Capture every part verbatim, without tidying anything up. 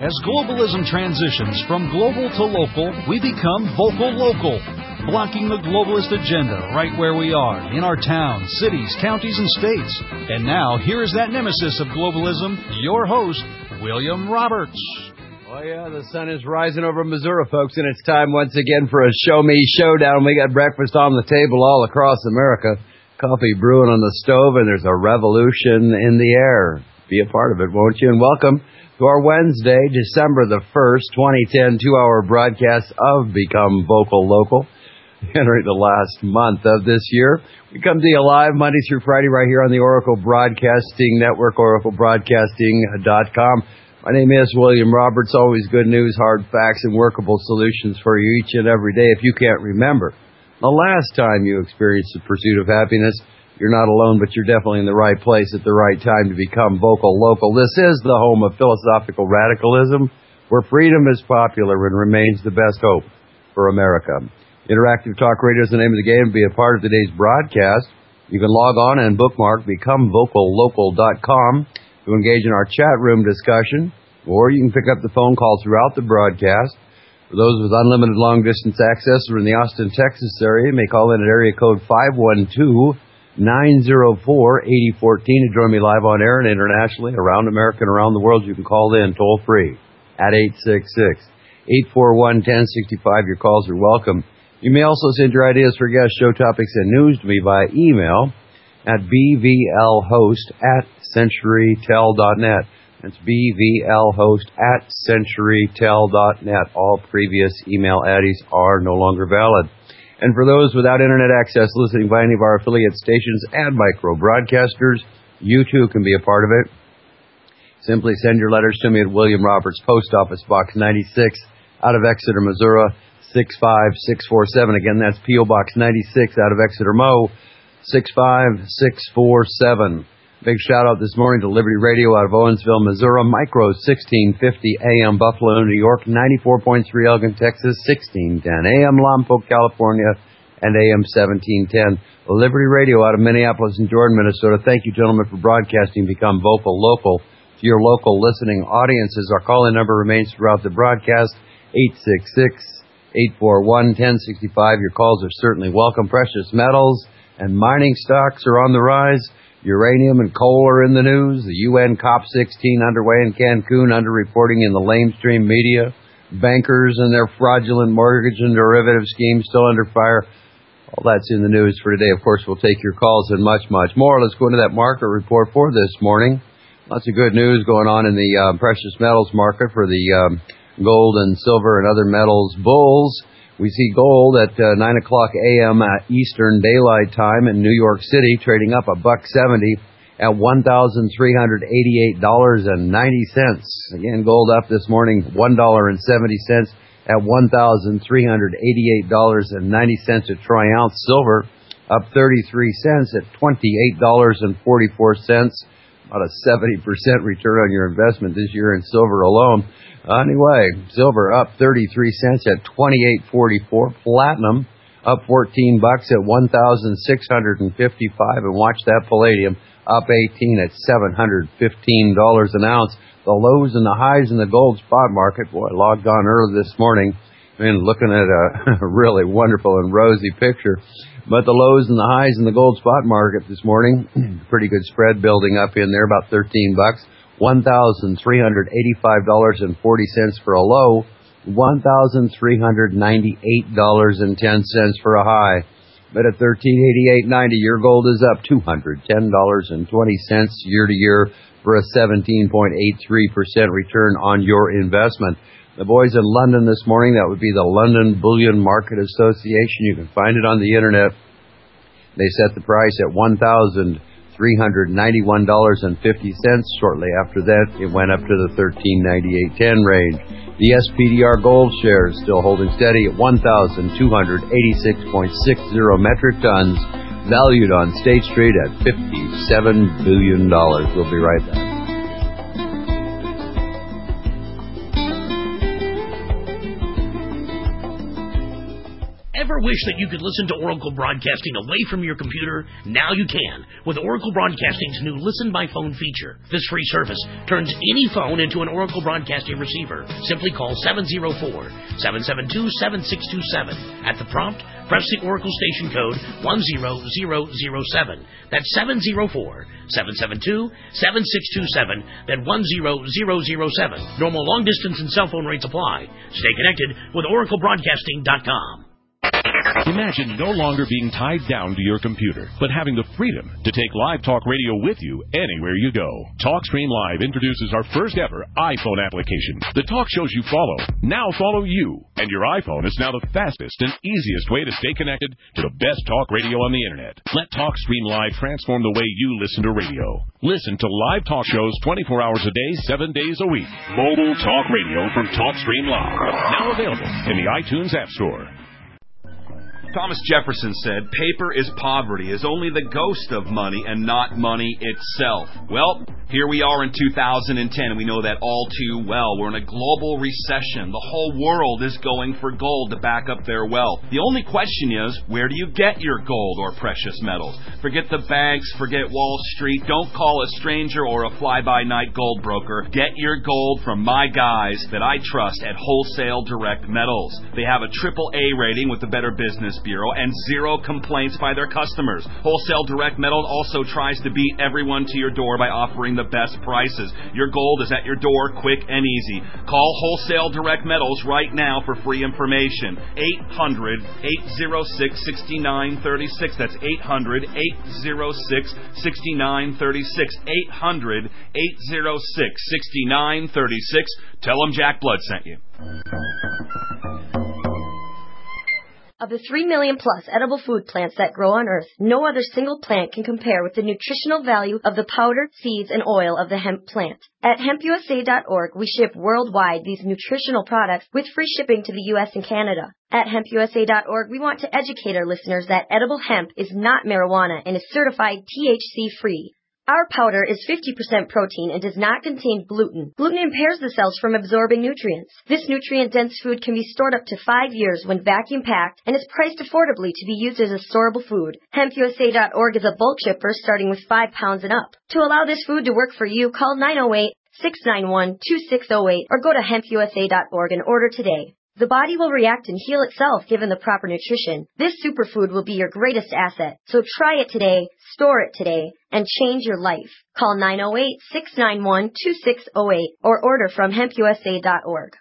As globalism transitions from global to local, we become vocal local, blocking the globalist agenda right where we are, in our towns, cities, counties, and states. And now, here is that nemesis of globalism, your host, William Roberts. Oh, yeah, the sun is rising over Missouri, folks, and it's time once again for a Show Me Showdown. We got breakfast on the table all across America, coffee brewing on the stove, and there's a revolution in the air. Be a part of it, won't you? And welcome to our Wednesday, December the first, twenty ten, two-hour broadcast of Become Vocal Local. Entering the last month of this year. We come to you live Monday through Friday right here on the Oracle Broadcasting Network, oracle broadcasting dot com. My name is William Roberts. Always good news, hard facts, and workable solutions for you each and every day. If you can't remember the last time you experienced the pursuit of happiness, you're not alone, but you're definitely in the right place at the right time to become vocal local. This is the home of philosophical radicalism, where freedom is popular and remains the best hope for America. Interactive Talk Radio is the name of the game. Be a part of today's broadcast. You can log on and bookmark become vocal local dot com to engage in our chat room discussion, or you can pick up the phone call throughout the broadcast. For those with unlimited long-distance access or in the Austin, Texas area, you may call in at area code five one two, nine zero four, eight zero one four to join me live on air and internationally, around America and around the world. You can call in toll-free at eight six six, eight four one, one zero six five. Your calls are welcome. You may also send your ideas for guest show topics and news to me via email at b v l host at century tel dot net. That's b v l host at century tel dot net. All previous email addies are no longer valid. And for those without internet access listening by any of our affiliate stations and micro broadcasters, you too can be a part of it. Simply send your letters to me at William Roberts, Post Office Box ninety-six, out of Exeter, Missouri, six five six four seven. Again, that's P O. Box ninety-six, out of Exeter, Mo, six five six four seven. Big shout out this morning to Liberty Radio out of Owensville, Missouri, Micro sixteen fifty A M Buffalo, New York, ninety-four point three Elgin, Texas, sixteen ten A M Lompoc, California, and A M seventeen ten. Liberty Radio out of Minneapolis and Jordan, Minnesota. Thank you, gentlemen, for broadcasting Become Vocal Local to your local listening audiences. Our call-in number remains throughout the broadcast, eight six six, eight four one, one zero six five. Your calls are certainly welcome. Precious metals and mining stocks are on the rise. Uranium and coal are in the news. The U N COP sixteen underway in Cancun, underreporting in the lamestream media. Bankers and their fraudulent mortgage and derivative schemes still under fire. All that's in the news for today. Of course, we'll take your calls and much, much more. Let's go into that market report for this morning. Lots of good news going on in the uh, precious metals market for the um, gold and silver and other metals bulls. We see gold at uh, nine o'clock A M at Eastern Daylight Time in New York City, trading up a buck seventy at one thousand three hundred eighty-eight dollars and ninety cents. Again, gold up this morning, one dollar and seventy cents at one thousand three hundred eighty-eight dollars and ninety cents a troy ounce. Silver up thirty-three cents at twenty-eight dollars and forty-four cents. About a seventy percent return on your investment this year in silver alone. Anyway, silver up thirty-three cents at twenty-eight forty-four. Platinum up fourteen bucks at one thousand six hundred fifty-five. And watch that palladium up eighteen at seven hundred fifteen dollars an ounce. The lows and the highs in the gold spot market, boy, I logged on early this morning and looking at a really wonderful and rosy picture. But the lows and the highs in the gold spot market this morning, pretty good spread building up in there, about thirteen bucks. one thousand three hundred eighty-five dollars and forty cents for a low, one thousand three hundred ninety-eight dollars and ten cents for a high. But at thirteen eighty-eight ninety, your gold is up two hundred ten dollars and twenty cents year to year for a seventeen point eight three percent return on your investment. The boys in London this morning, that would be the London Bullion Market Association. You can find it on the internet. They set the price at one thousand three hundred ninety-one dollars and fifty cents. Shortly after that, it went up to the thirteen ninety-eight ten range. The S P D R gold shares still holding steady at one thousand two hundred eighty-six point six zero metric tons, valued on State Street at fifty-seven billion dollars. We'll be right back. Ever wish that you could listen to Oracle Broadcasting away from your computer? Now you can with Oracle Broadcasting's new Listen by Phone feature. This free service turns any phone into an Oracle Broadcasting receiver. Simply call seven oh four, seven seven two, seven six two seven. At the prompt, press the Oracle station code one zero zero zero seven. That's seven oh four, seven seven two, seven six two seven. Then one zero zero zero seven. Normal long distance and cell phone rates apply. Stay connected with Oracle Broadcasting dot com. Imagine no longer being tied down to your computer, but having the freedom to take Live Talk Radio with you anywhere you go. TalkStream Live introduces our first ever iPhone application. The talk shows you follow now follow you, and your iPhone is now the fastest and easiest way to stay connected to the best talk radio on the internet. Let TalkStream Live transform the way you listen to radio. Listen to live talk shows twenty-four hours a day, seven days a week. Mobile talk radio from TalkStream Live. Now available in the iTunes App Store. Thomas Jefferson said, paper is poverty, is only the ghost of money and not money itself. Well, here we are in two thousand ten, and we know that all too well. We're in a global recession. The whole world is going for gold to back up their wealth. The only question is, where do you get your gold or precious metals? Forget the banks, forget Wall Street. Don't call a stranger or a fly-by-night gold broker. Get your gold from my guys that I trust at Wholesale Direct Metals. They have a triple A rating with the Better Business Bureau and zero complaints by their customers. Wholesale Direct Metals also tries to beat everyone to your door by offering the best prices. Your gold is at your door, quick and easy. Call Wholesale Direct Metals right now for free information. eight hundred, eight oh six, six nine three six. That's eight hundred, eight oh six, six nine three six. eight hundred, eight oh six, six nine three six. Tell them Jack Blood sent you. Of the three million plus edible food plants that grow on Earth, no other single plant can compare with the nutritional value of the powder, seeds, and oil of the hemp plant. At hemp U S A dot org, we ship worldwide these nutritional products with free shipping to the U S and Canada. At hemp U S A dot org, we want to educate our listeners that edible hemp is not marijuana and is certified T H C-free. Our powder is fifty percent protein and does not contain gluten. Gluten impairs the cells from absorbing nutrients. This nutrient-dense food can be stored up to five years when vacuum-packed and is priced affordably to be used as a storable food. hemp U S A dot org is a bulk shipper starting with five pounds and up. To allow this food to work for you, call nine oh eight, six nine one, two six oh eight or go to hemp U S A dot org and order today. The body will react and heal itself given the proper nutrition. This superfood will be your greatest asset. So try it today, store it today, and change your life. Call nine oh eight, six nine one, two six oh eight or order from hemp U S A dot org.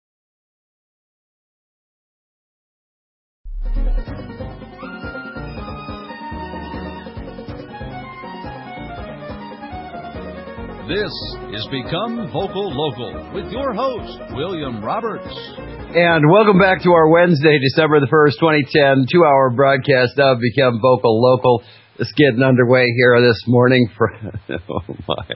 This is Become Vocal Local with your host, William Roberts. And welcome back to our Wednesday, December the first, twenty ten, two-hour broadcast of Become Vocal Local. It's getting underway here this morning. For oh, my.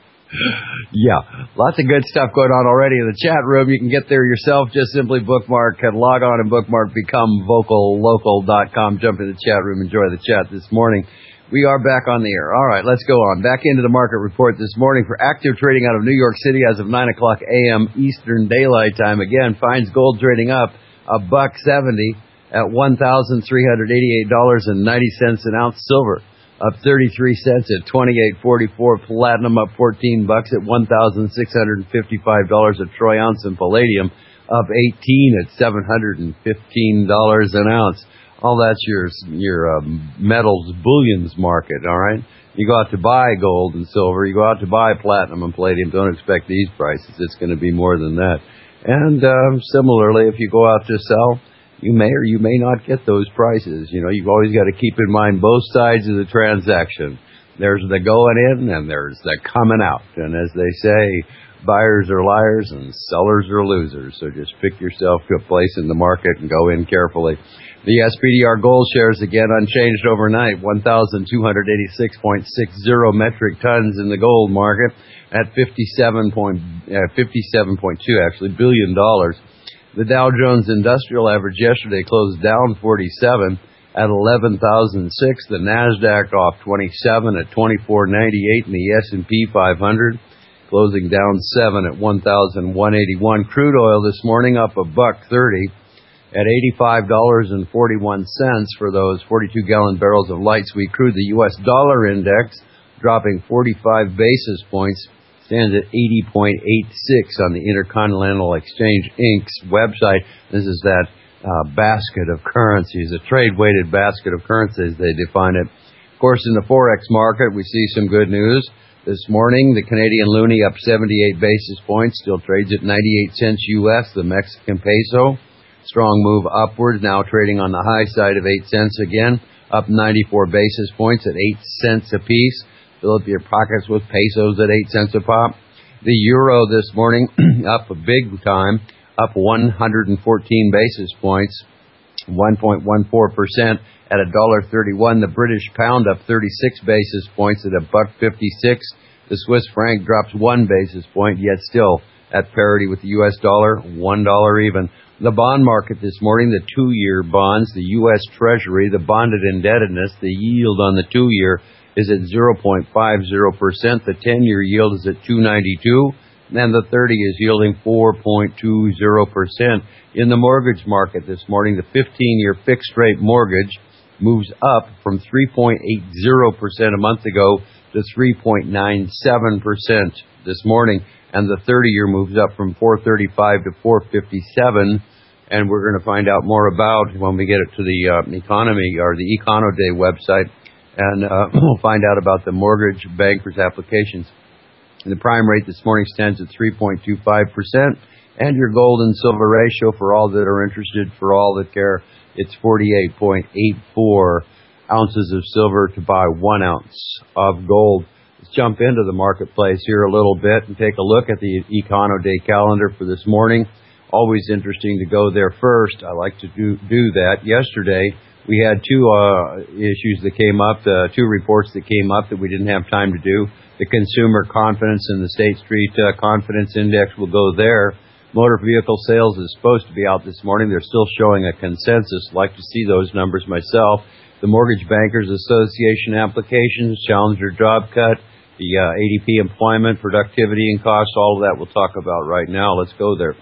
Yeah, lots of good stuff going on already in the chat room. You can get there yourself. Just simply bookmark and log on and bookmark become vocal local dot com. Jump in the chat room. Enjoy the chat this morning. We are back on the air. All right, let's go on. Back into the market report this morning for active trading out of New York City as of nine o'clock a.m. Eastern Daylight Time. Again, finds gold trading up a buck seventy at one thousand three hundred eighty-eight dollars and ninety cents an ounce. Silver up thirty-three cents at twenty-eight forty-four. Platinum up fourteen bucks at one thousand six hundred fifty-five dollars a troy ounce. And palladium up eighteen at seven hundred fifteen dollars an ounce. All that's your your um, metals bullions market, all right? You go out to buy gold and silver. You go out to buy platinum and palladium. Don't expect these prices. It's going to be more than that. And um, similarly, if you go out to sell, you may or you may not get those prices. You know, you've always got to keep in mind both sides of the transaction. There's the going in and there's the coming out. And as they say, buyers are liars and sellers are losers. So just pick yourself a place in the market and go in carefully. The S P D R gold shares again unchanged overnight, one thousand two hundred eighty-six point six zero metric tons in the gold market at fifty-seven point two actually billion dollars. The Dow Jones Industrial Average yesterday closed down forty-seven at eleven thousand six. The Nasdaq off twenty-seven at twenty-four ninety-eight, and the S and P five hundred closing down seven at one thousand one hundred eighty-one. Crude oil this morning up a buck thirty at eighty-five dollars and forty-one cents for those forty-two gallon barrels of light sweet crude. The U S dollar index dropping forty-five basis points, stands at eighty point eight six on the Intercontinental Exchange Incorporated's website. This is that uh, basket of currencies, a trade-weighted basket of currencies, they define it. Of course, in the Forex market, we see some good news. This morning, the Canadian loonie up seventy-eight basis points, still trades at ninety-eight cents U S. The Mexican peso, strong move upwards, now trading on the high side of eight cents again, up ninety-four basis points at eight cents apiece. Fill up your pockets with pesos at eight cents a pop. The euro this morning up a big time, up one hundred fourteen basis points, one point one four percent at a dollar thirty-one. The British pound up thirty-six basis points at a buck fifty-six. The Swiss franc drops one basis point, yet still at parity with the U S dollar, one dollar even. The bond market this morning, the two-year bonds, the U S Treasury, the bonded indebtedness, the yield on the two-year is at zero point five zero percent. The ten-year yield is at two ninety-two, and the thirty is yielding four point two zero percent. In the mortgage market this morning, the fifteen-year fixed-rate mortgage moves up from three point eight zero percent a month ago to three point nine seven percent this morning, and the thirty-year moves up from four thirty-five to four fifty-seven. And we're going to find out more about when we get it to the uh, economy or the EconoDay website. And uh, we'll find out about the mortgage bankers' applications. And the prime rate this morning stands at three point two five percent. And your gold and silver ratio, for all that are interested, for all that care, it's forty-eight point eight four ounces of silver to buy one ounce of gold. Let's jump into the marketplace here a little bit and take a look at the EconoDay calendar for this morning. Always interesting to go there first. I like to do, do that. Yesterday, we had two uh, issues that came up, uh, two reports that came up that we didn't have time to do. The consumer confidence and the State Street uh, Confidence Index will go there. Motor vehicle sales is supposed to be out this morning. They're still showing a consensus. I'd like to see those numbers myself. The Mortgage Bankers Association applications, Challenger job cut, the uh, A D P employment, productivity and costs, all of that we'll talk about right now. Let's go there.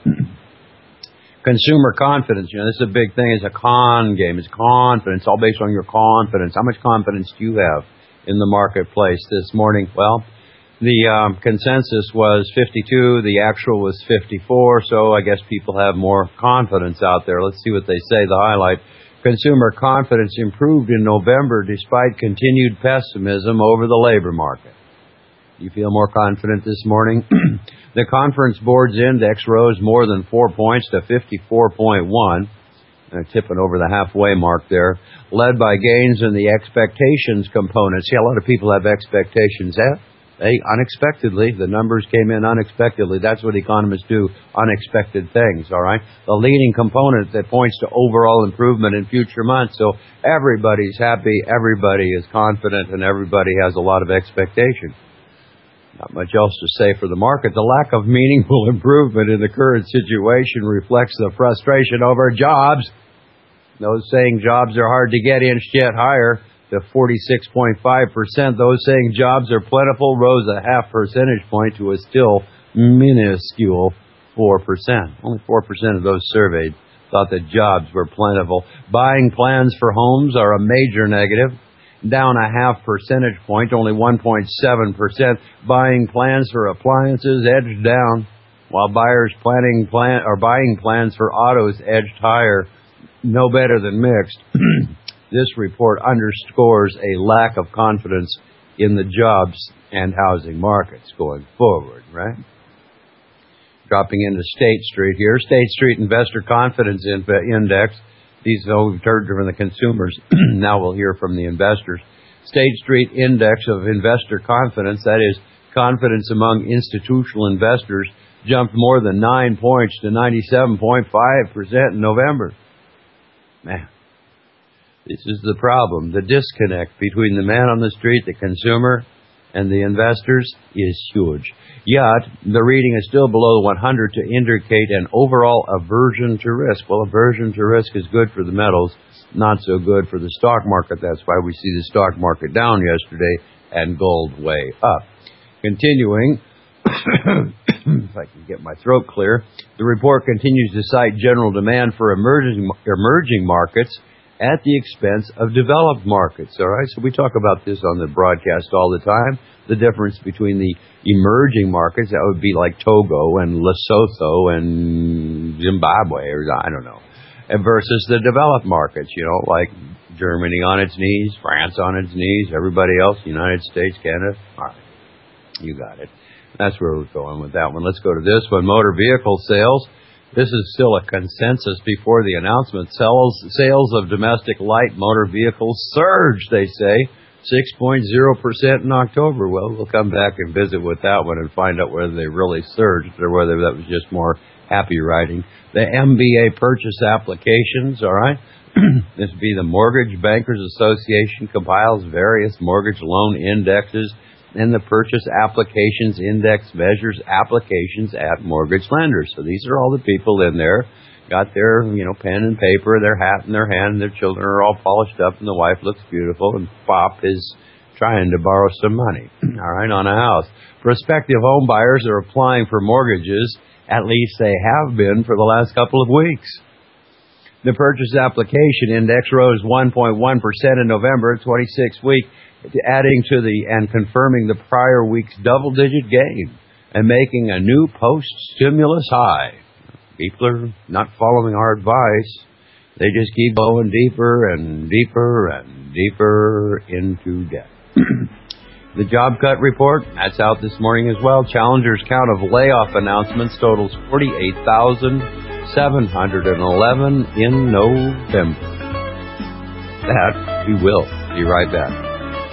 Consumer confidence, you know, this is a big thing. It's a con game. It's confidence, all based on your confidence. How much confidence do you have in the marketplace this morning? Well, the um, consensus was fifty-two. The actual was fifty-four. So I guess people have more confidence out there. Let's see what they say. The highlight. Consumer confidence improved in November despite continued pessimism over the labor market. You feel more confident this morning? The Conference Board's index rose more than four points to fifty-four point one, uh, tipping over the halfway mark there, led by gains in the expectations component. See, a lot of people have expectations. Eh? They unexpectedly, the numbers came in unexpectedly. That's what economists do, unexpected things, all right? The leading component that points to overall improvement in future months. So everybody's happy, everybody is confident, and everybody has a lot of expectation. Not much else to say for the market. The lack of meaningful improvement in the current situation reflects the frustration over jobs. Those saying jobs are hard to get inched yet higher to forty-six point five percent. Those saying jobs are plentiful rose a half percentage point to a still minuscule four percent. Only four percent of those surveyed thought that jobs were plentiful. Buying plans for homes are a major negative, down a half percentage point, only one point seven percent. Buying plans for appliances edged down, while buyers planning plan or buying plans for autos edged higher. No better than mixed. This report underscores a lack of confidence in the jobs and housing markets going forward, right? Dropping into State Street here. State Street Investor Confidence Index. These, though, we've heard from the consumers. Now we'll hear from the investors. State Street Index of Investor Confidence, that is, confidence among institutional investors, jumped more than nine points to ninety-seven point five percent in November. Man, this is the problem. The disconnect between the man on the street, the consumer, and the investors is huge. Yet, the reading is still below one hundred to indicate an overall aversion to risk. Well, aversion to risk is good for the metals, not so good for the stock market. That's why we see the stock market down yesterday and gold way up. Continuing, if I can get my throat clear. The report continues to cite general demand for emerging emerging markets at the expense of developed markets. All right, so we talk about this on the broadcast all the time. The difference between the emerging markets, that would be like Togo and Lesotho and Zimbabwe, or I don't know, and versus the developed markets, you know, like Germany on its knees, France on its knees, everybody else, United States, Canada. All right, you got it. That's where we're going with that one. Let's go to this one. Motor vehicle sales. This is still a consensus before the announcement. Sales, sales of domestic light motor vehicles surged, they say, six point zero percent in October. Well, we'll come back and visit with that one and find out whether they really surged or whether that was just more happy writing. The M B A purchase applications, all right? This would be the Mortgage Bankers Association compiles various mortgage loan indexes, and the Purchase Applications Index measures applications at mortgage lenders. So these are all the people in there, got their, you know, pen and paper, their hat in their hand, and their children are all polished up, and the wife looks beautiful, and Pop is trying to borrow some money, all right, on a house. Prospective home buyers are applying for mortgages, at least they have been for the last couple of weeks. The Purchase Application Index rose one point one percent in November, twenty-six week, adding to the and confirming the prior week's double-digit gain and making a new post-stimulus high. People are not following our advice. They just keep going deeper and deeper and deeper into debt. The job cut report, that's out this morning as well. Challenger's count of layoff announcements totals forty-eight thousand seven hundred eleven in November. That we will be right back.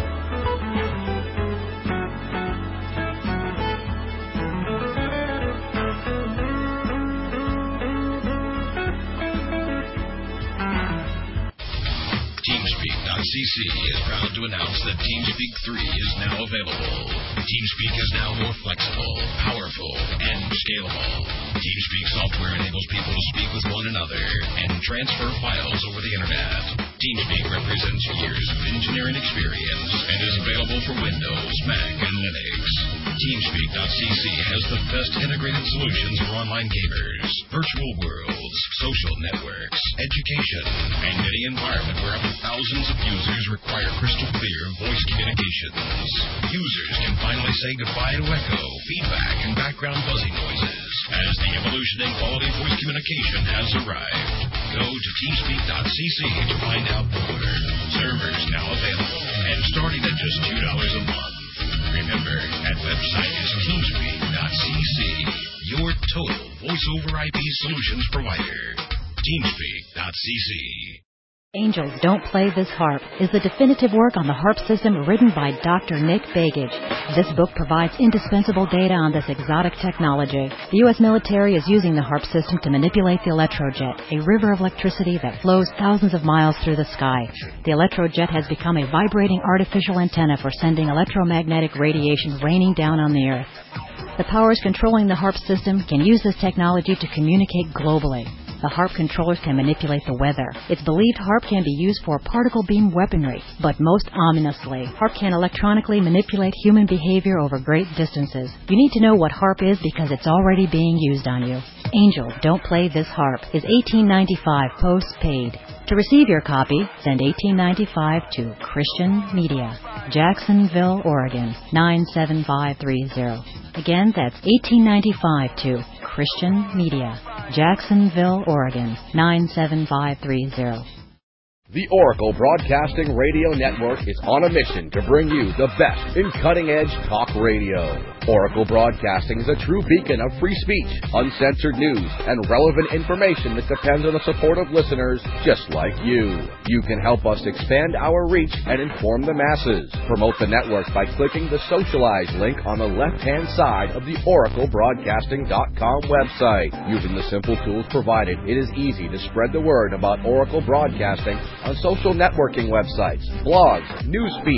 C C is proud to announce that TeamSpeak three is now available. TeamSpeak is now more flexible, powerful, and scalable. TeamSpeak software enables people to speak with one another and transfer files over the internet. TeamSpeak represents years of engineering experience and is available for Windows, Mac, and Linux. TeamSpeak dot C C has the best integrated solutions for online gamers, virtual worlds, social networks, education, and any environment where up to thousands of users require crystal clear voice communications. Users can finally say goodbye to echo, feedback, and background buzzing noises as the evolution in quality voice communication has arrived. Go to TeamSpeak dot C C to find out more. Servers now available and starting at just two dollars a month. Remember, that website is TeamSpeak dot C C, your total voice-over I P solutions provider. TeamSpeak dot C C. Angels Don't Play This Harp is the definitive work on the harp system written by Doctor Nick Begich. This book provides indispensable data on this exotic technology. The U S military is using the harp system to manipulate the electrojet, a river of electricity that flows thousands of miles through the sky. The electrojet has become a vibrating artificial antenna for sending electromagnetic radiation raining down on the Earth. The powers controlling the harp system can use this technology to communicate globally. The harp controllers can manipulate the weather. It's believed harp can be used for particle beam weaponry, but most ominously, harp can electronically manipulate human behavior over great distances. You need to know what harp is because it's already being used on you. Angel Don't Play This Harp is eighteen ninety-five postpaid. To receive your copy, send eighteen ninety-five to Christian Media, Jacksonville, Oregon, nine seven five three zero. Again, that's eighteen ninety-five to Christian Media, Jacksonville, Oregon, nine seven five three zero. The Oracle Broadcasting Radio Network is on a mission to bring you the best in cutting-edge talk radio. Oracle Broadcasting is a true beacon of free speech, uncensored news, and relevant information that depends on the support of listeners just like you. You can help us expand our reach and inform the masses. Promote the network by clicking the Socialize link on the left-hand side of the Oracle Broadcasting dot com website. Using the simple tools provided, it is easy to spread the word about Oracle Broadcasting on social networking websites, blogs, news feeds,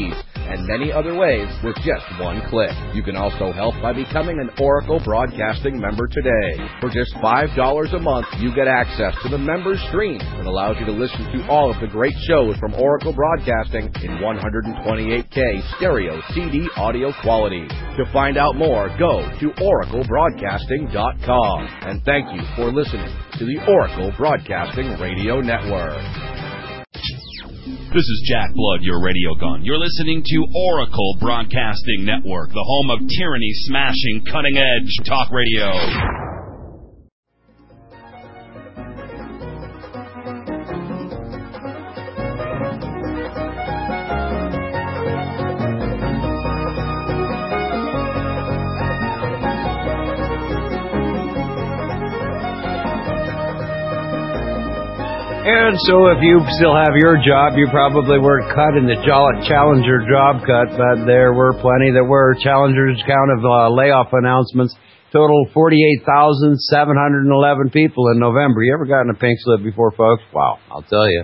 and many other ways with just one click. You can also help by becoming an Oracle Broadcasting member today. For just five dollars a month, you get access to the Members Stream that allows you to listen to all of the great shows from Oracle Broadcasting in one twenty-eight K stereo C D audio quality. To find out more, go to oracle broadcasting dot com. And thank you for listening to the Oracle Broadcasting Radio Network. This is Jack Blood, your radio gun. You're listening to Oracle Broadcasting Network, the home of tyranny-smashing, cutting-edge talk radio. And so if you still have your job, you probably weren't cut in the Challenger job cut, but there were plenty that were. Challenger's count of uh, layoff announcements total forty-eight thousand seven hundred eleven people in November. You ever gotten a pink slip before, folks? Wow, I'll tell you.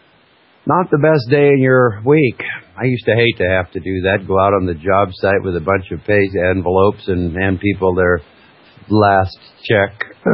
Not the best day in your week. I used to hate to have to do that, go out on the job site with a bunch of pay envelopes and hand people their last check.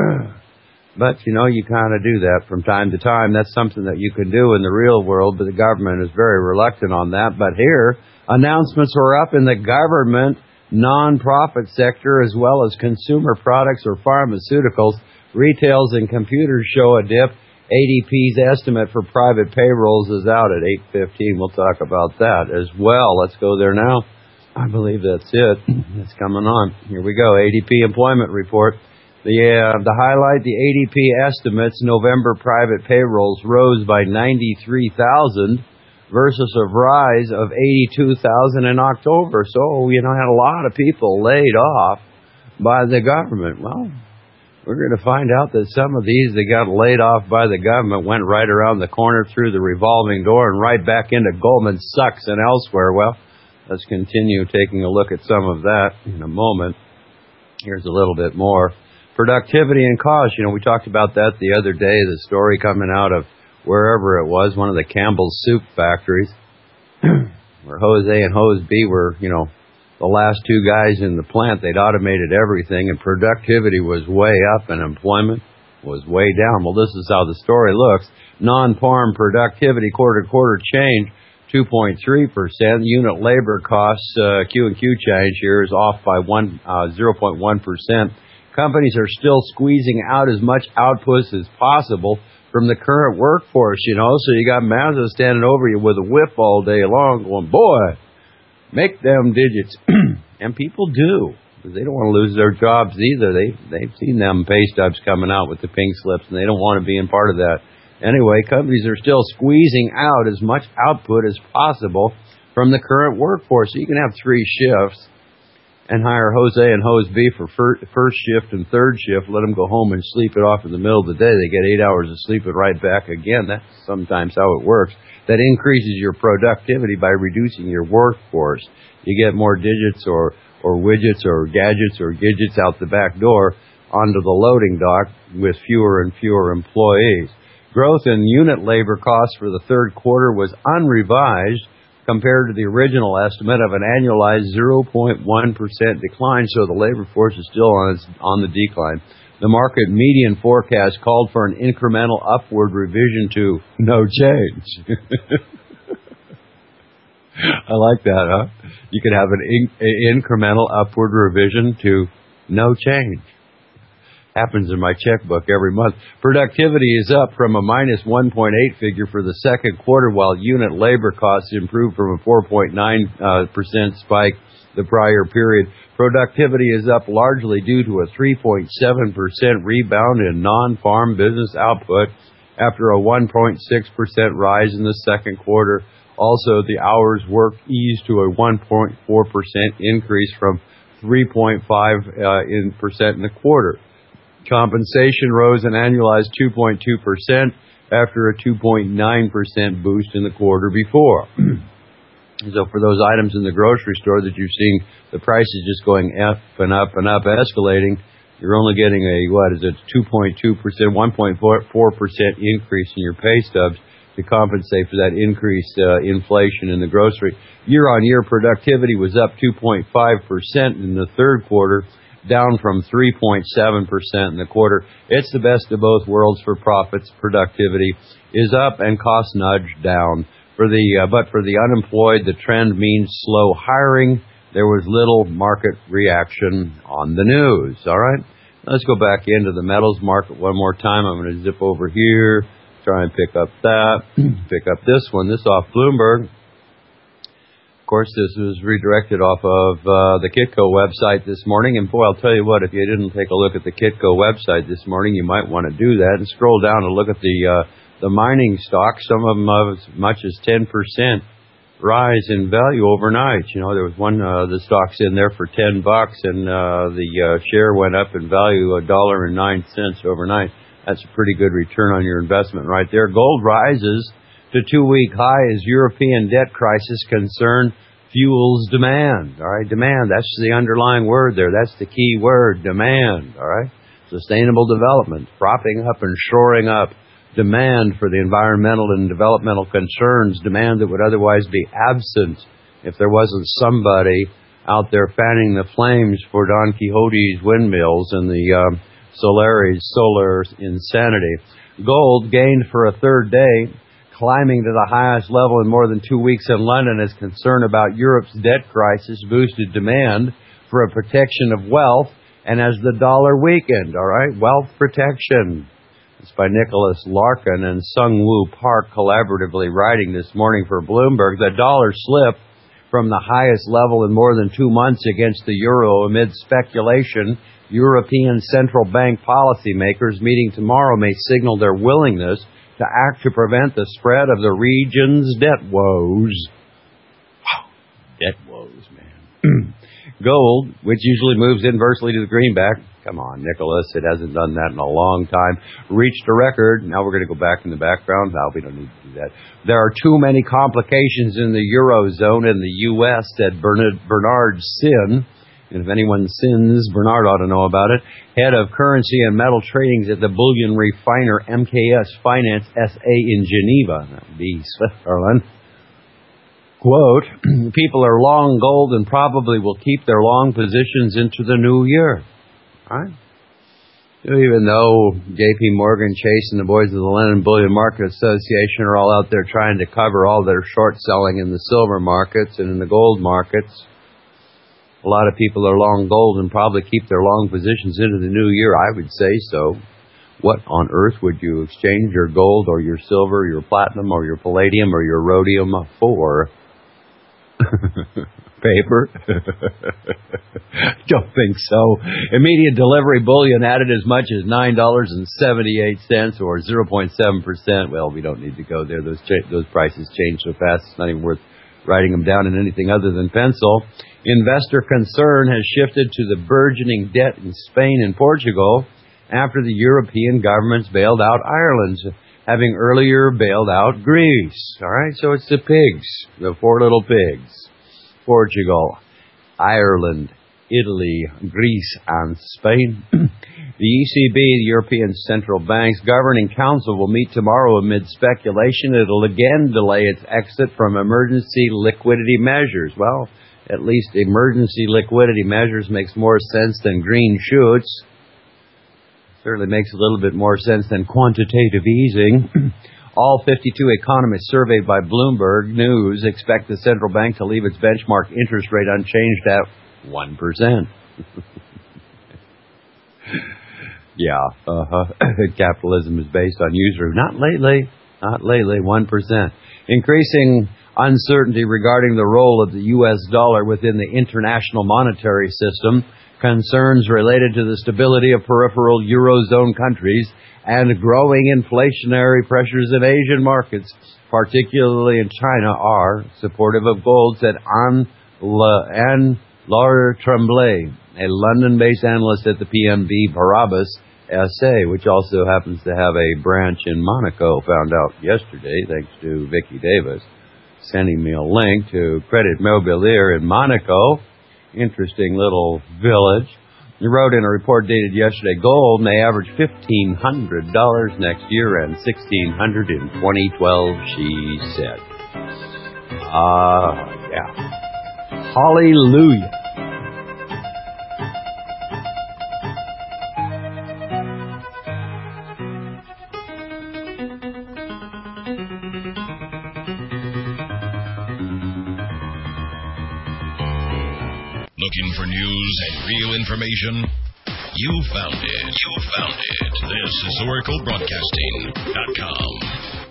But, you know, you kind of do that from time to time. That's something that you can do in the real world, but the government is very reluctant on that. But here, announcements were up in the government, non-profit sector, as well as consumer products or pharmaceuticals. Retails and computers show a dip. A D P's estimate for private payrolls is out at eight fifteen. We'll talk about that as well. Let's go there now. I believe that's it. It's coming on. Here we go. A D P employment report. The, uh, the highlight, the A D P estimates November private payrolls rose by ninety-three thousand versus a rise of eighty-two thousand in October. So, you know, had a lot of people laid off by the government. Well, we're going to find out that some of these that got laid off by the government went right around the corner through the revolving door and right back into Goldman Sachs and elsewhere. Well, let's continue taking a look at some of that in a moment. Here's a little bit more. Productivity and cost, you know, we talked about that the other day, the story coming out of wherever it was, one of the Campbell's soup factories, where Jose and Jose B were, you know, the last two guys in the plant. They'd automated everything, and productivity was way up, and employment was way down. Well, this is how the story looks. Non-farm productivity quarter-to-quarter change, two point three percent. Unit labor costs, uh, Q and Q change here is off by one, uh, zero point one percent. Companies are still squeezing out as much output as possible from the current workforce, you know. So you got Mazda standing over you with a whip all day long going, boy, make them digits. And people do, because they don't want to lose their jobs either. They, they've seen them pay stubs coming out with the pink slips, and they don't want to be in part of that. Anyway, companies are still squeezing out as much output as possible from the current workforce. So you can have three shifts and hire Jose and Jose B for first shift and third shift, let them go home and sleep it off in the middle of the day. They get eight hours of sleep and right back again. That's sometimes how it works. That increases your productivity by reducing your workforce. You get more digits or, or widgets or gadgets or gadgets out the back door onto the loading dock with fewer and fewer employees. Growth in unit labor costs for the third quarter was unrevised compared to the original estimate of an annualized zero point one percent decline, so the labor force is still on, its, on the decline. The market median forecast called for an incremental upward revision to no change. I like that, huh? You could have an in, incremental upward revision to no change. Happens in my checkbook every month. Productivity is up from a minus one point eight figure for the second quarter, while unit labor costs improved from a four point nine percent spike the prior period. Productivity is up largely due to a three point seven percent rebound in non-farm business output after a one point six percent rise in the second quarter. Also, the hours worked eased to a one point four percent increase from three point five percent in the quarter. Compensation rose an annualized two point two percent after a two point nine percent boost in the quarter before. So for those items in the grocery store that you're seeing the prices just going up and up and up, escalating, you're only getting a, what is it, two point two percent, one point four percent increase in your pay stubs. to compensate for that increased uh, inflation in the grocery. Year-on-year productivity was up two point five percent in the third quarter, down from three point seven percent in the quarter. It's the best of both worlds for profits. Productivity is up and cost nudged down. For the uh, but for the unemployed, the trend means slow hiring. There was little market reaction on the news. All right, let's go back into the metals market one more time. I'm going to zip over here, try and pick up that, pick up this one. This off Bloomberg. Of course, this was redirected off of uh, the Kitco website this morning. And boy, I'll tell you what, if you didn't take a look at the Kitco website this morning, you might want to do that and scroll down and look at the uh, the mining stocks. Some of them have as much as ten percent rise in value overnight. You know, there was one, uh, the stock's in there for ten bucks, and uh, the uh, share went up in value a dollar and nine cents overnight. That's a pretty good return on your investment right there. Gold rises to two-week high as European debt crisis concern fuels demand. All right, demand, that's the underlying word there. That's the key word, demand. All right, sustainable development, propping up and shoring up demand for the environmental and developmental concerns, demand that would otherwise be absent if there wasn't somebody out there fanning the flames for Don Quixote's windmills and the uh, Solaris solar insanity. Gold gained for a third day, climbing to the highest level in more than two weeks in London as concern about Europe's debt crisis boosted demand for a protection of wealth, and as the dollar weakened, all right, wealth protection. It's by Nicholas Larkin and Sung Woo Park collaboratively writing this morning for Bloomberg. The dollar slipped from the highest level in more than two months against the euro amid speculation. European central bank policymakers meeting tomorrow may signal their willingness to act to prevent the spread of the region's debt woes. Wow, debt woes, man. Gold, which usually moves inversely to the greenback, come on, Nicholas, it hasn't done that in a long time, reached a record. Now we're going to go back in the background. No, we don't need to do that. There are too many complications in the Eurozone and the U S, said Bernard, Bernard Sin. And if anyone sins, Bernard ought to know about it. Head of currency and metal tradings at the bullion refiner M K S Finance S A in Geneva. That would be Switzerland. Quote, people are long gold and probably will keep their long positions into the new year. All right? Even though J P Morgan, Chase, and the boys of the London Bullion Market Association are all out there trying to cover all their short selling in the silver markets and in the gold markets, a lot of people are long gold and probably keep their long positions into the new year. I would say so. What on earth would you exchange your gold or your silver, your platinum or your palladium or your rhodium for? Paper? Don't think so. Immediate delivery bullion added as much as nine dollars and seventy-eight cents or zero point seven percent. Well, we don't need to go there. Those cha- those prices change so fast, it's not even worth writing them down in anything other than pencil. Investor concern has shifted to the burgeoning debt in Spain and Portugal after the European governments bailed out Ireland, having earlier bailed out Greece. All right, so it's the pigs, the four little pigs. Portugal, Ireland, Italy, Greece, and Spain. The E C B, the European Central Bank's Governing Council, will meet tomorrow amid speculation it'll again delay its exit from emergency liquidity measures. Well, at least emergency liquidity measures makes more sense than green shoots. Certainly makes a little bit more sense than quantitative easing. All fifty-two economists surveyed by Bloomberg News expect the central bank to leave its benchmark interest rate unchanged at one percent. Yeah, uh-huh. Capitalism is based on usury. Not lately. Not lately, one percent. Increasing uncertainty regarding the role of the U S dollar within the international monetary system, concerns related to the stability of peripheral Eurozone countries, and growing inflationary pressures in Asian markets, particularly in China, are supportive of gold, said Anne Laure Tremblay, a London-based analyst at the P M B Paribas S A, which also happens to have a branch in Monaco, found out yesterday, thanks to Vicki Davis, sending me a link to Credit Mobilier in Monaco. Interesting little village. He wrote in a report dated yesterday, gold may average fifteen hundred dollars next year and sixteen hundred dollars in twenty twelve, she said. Ah, uh, yeah. Hallelujah. Looking for news and real information? You found it. You found it. This is Oracle Broadcasting dot com.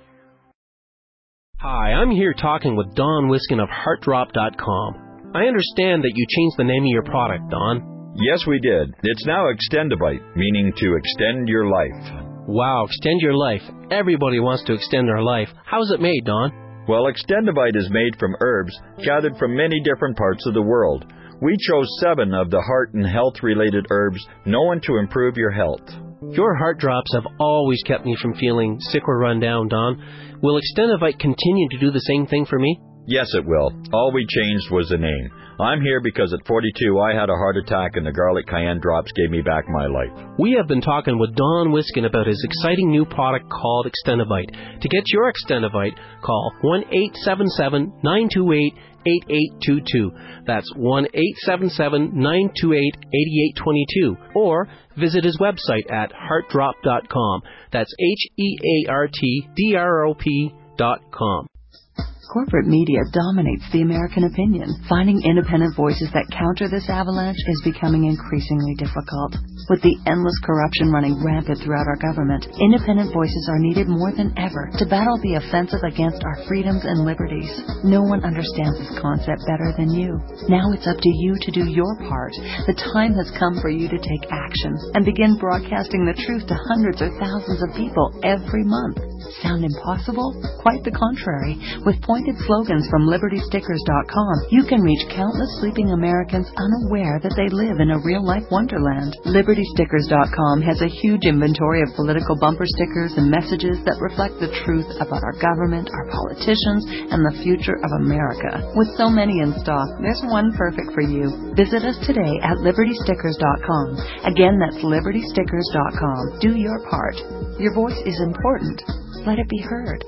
Hi, I'm here talking with Don Wiskin of Heart Drop dot com. I understand that you changed the name of your product, Don. Yes, we did. It's now Extendivite, meaning to extend your life. Wow, extend your life. Everybody wants to extend their life. How is it made, Don? Well, Extendivite is made from herbs gathered from many different parts of the world. We chose seven of the heart and health-related herbs known to improve your health. Your heart drops have always kept me from feeling sick or run down, Don. Will Extendivite continue to do the same thing for me? Yes, it will. All we changed was the name. I'm here because at forty-two I had a heart attack and the garlic cayenne drops gave me back my life. We have been talking with Don Wiskin about his exciting new product called Extendivite. To get your Extendivite, call one eight seven seven, nine two eight, eight eight two two. That's one eight seven seven, nine two eight, eight eight two two. Or visit his website at heart drop dot com. That's H E A R T D R O P dot com. Corporate media dominates the American opinion. Finding independent voices that counter this avalanche is becoming increasingly difficult. With the endless corruption running rampant throughout our government, independent voices are needed more than ever to battle the offensive against our freedoms and liberties. No one understands this concept better than you. Now it's up to you to do your part. The time has come for you to take action and begin broadcasting the truth to hundreds or thousands of people every month. Sound impossible? Quite the contrary. With pointed slogans from Liberty Stickers dot com, you can reach countless sleeping Americans unaware that they live in a real-life wonderland. Liberty Stickers dot com has a huge inventory of political bumper stickers and messages that reflect the truth about our government, our politicians, and the future of America. With so many in stock, there's one perfect for you. Visit us today at Liberty Stickers dot com. Again, that's Liberty Stickers dot com. Do your part. Your voice is important. Let it be heard.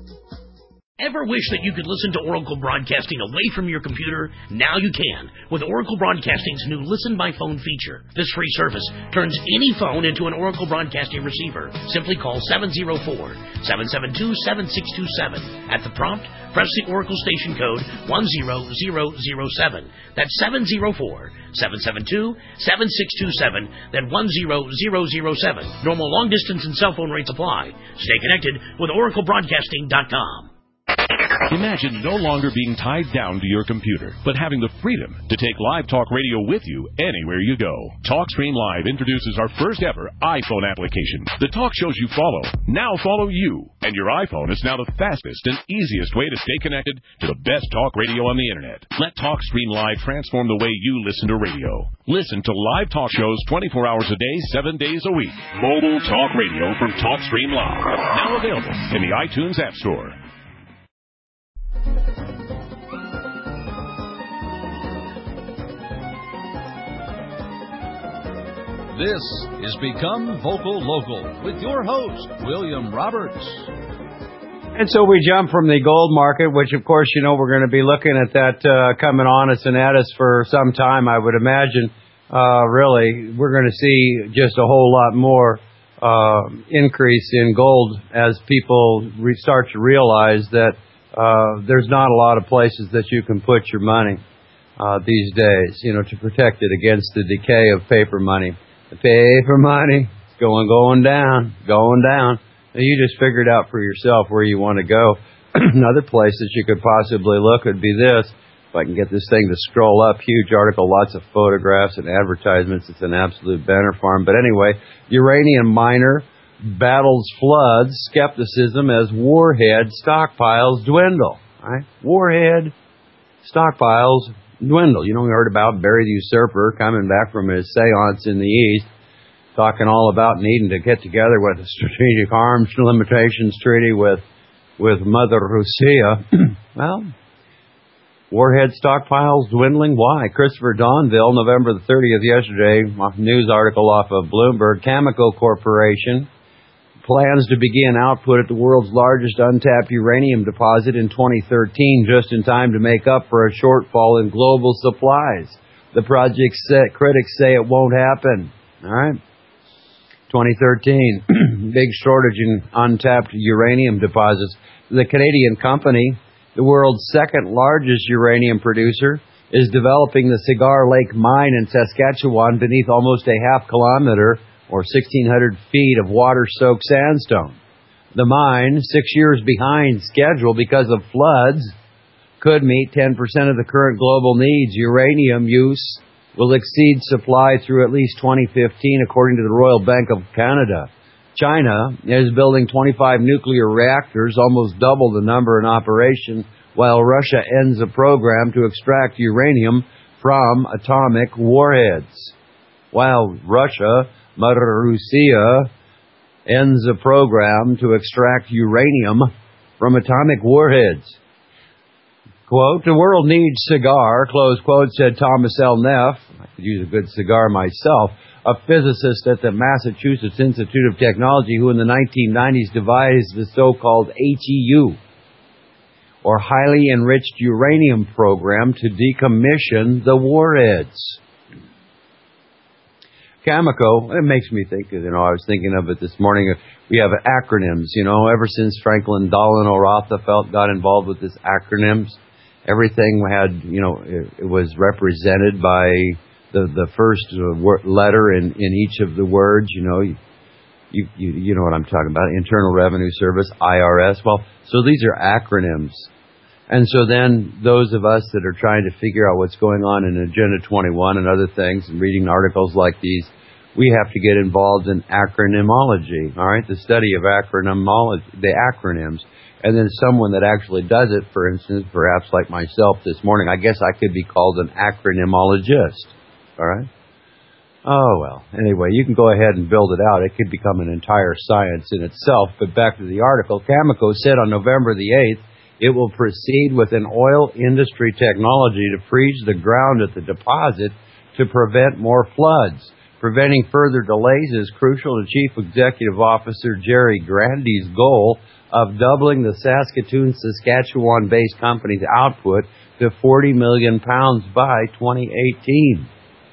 Ever wish that you could listen to Oracle Broadcasting away from your computer? Now you can with Oracle Broadcasting's new Listen by Phone feature. This free service turns any phone into an Oracle Broadcasting receiver. Simply call seven zero four, seven seven two, seven six two seven. At the prompt, press the Oracle station code one zero zero zero seven. That's seven zero four, seven seven two, seven six two seven, then one zero zero zero seven. Normal long distance and cell phone rates apply. Stay connected with Oracle Broadcasting dot com. Imagine no longer being tied down to your computer, but having the freedom to take Live Talk Radio with you anywhere you go. TalkStream Live introduces our first ever iPhone application. The talk shows you follow now follow you, and your iPhone is now the fastest and easiest way to stay connected to the best talk radio on the internet. Let TalkStream Live transform the way you listen to radio. Listen to live talk shows twenty-four hours a day, seven days a week. Mobile talk radio from TalkStream Live. Now available in the iTunes App Store. This is Become Vocal Local with your host, William Roberts. And so we jump from the gold market, which, of course, you know, we're going to be looking at that uh, coming on us and at us for some time, I would imagine. Uh, really, we're going to see just a whole lot more uh, increase in gold as people re- start to realize that uh, there's not a lot of places that you can put your money uh, these days, you know, to protect it against the decay of paper money. The paper money is going, going down, going down. Now, you just figured out for yourself where you want to go. Another place that you could possibly look would be this. If I can get this thing to scroll up, huge article, lots of photographs and advertisements. It's an absolute banner farm. But anyway, uranium miner battles floods, skepticism as warhead stockpiles dwindle. Right? Warhead stockpiles dwindle. You know, we heard about Barry the Usurper coming back from his seance in the East, talking all about needing to get together with a strategic arms limitations treaty with with Mother Russia. Well, Warhead stockpiles dwindling? Why? Christopher Donville, November the thirtieth, yesterday, news article off of Bloomberg. Cameco Corporation plans to begin output at the world's largest untapped uranium deposit in twenty thirteen, just in time to make up for a shortfall in global supplies. The project set, critics say it won't happen. All right? twenty thirteen, big shortage in untapped uranium deposits. The Canadian company, the world's second largest uranium producer, is developing the Cigar Lake mine in Saskatchewan beneath almost a half kilometer or sixteen hundred feet of water-soaked sandstone. The mine, six years behind schedule because of floods, could meet ten percent of the current global needs. Uranium use will exceed supply through at least twenty fifteen, according to the Royal Bank of Canada. China is building twenty-five nuclear reactors, almost double the number in operation, while Russia ends a program to extract uranium from atomic warheads. While Russia, Mother Russia, ends a program to extract uranium from atomic warheads. Quote, the world needs cigar, close quote, said Thomas L. Neff. I could use a good cigar myself. A physicist at the Massachusetts Institute of Technology who in the nineteen nineties devised the so-called H E U, or Highly Enriched Uranium Program, to decommission the warheads. Cameco, it makes me think, you know, I was thinking of it this morning, we have acronyms, you know, ever since Franklin Delano Roosevelt got involved with this acronyms, everything had, you know, it, it was represented by the the first letter in, in each of the words, you know, you, you, you know what I'm talking about, Internal Revenue Service, I R S. Well, so these are acronyms. And so then those of us that are trying to figure out what's going on in Agenda twenty-one and other things and reading articles like these, we have to get involved in acronymology, all right, the study of acronymology, the acronyms. And then someone that actually does it, for instance, perhaps like myself this morning, I guess I could be called an acronymologist, all right? Oh, well, anyway, you can go ahead and build it out. It could become an entire science in itself. But back to the article, Cameco said on November the eighth, it will proceed with an oil industry technology to freeze the ground at the deposit to prevent more floods. Preventing further delays is crucial to Chief Executive Officer Jerry Grandy's goal of doubling the Saskatoon, Saskatchewan-based company's output to forty million pounds by twenty eighteen.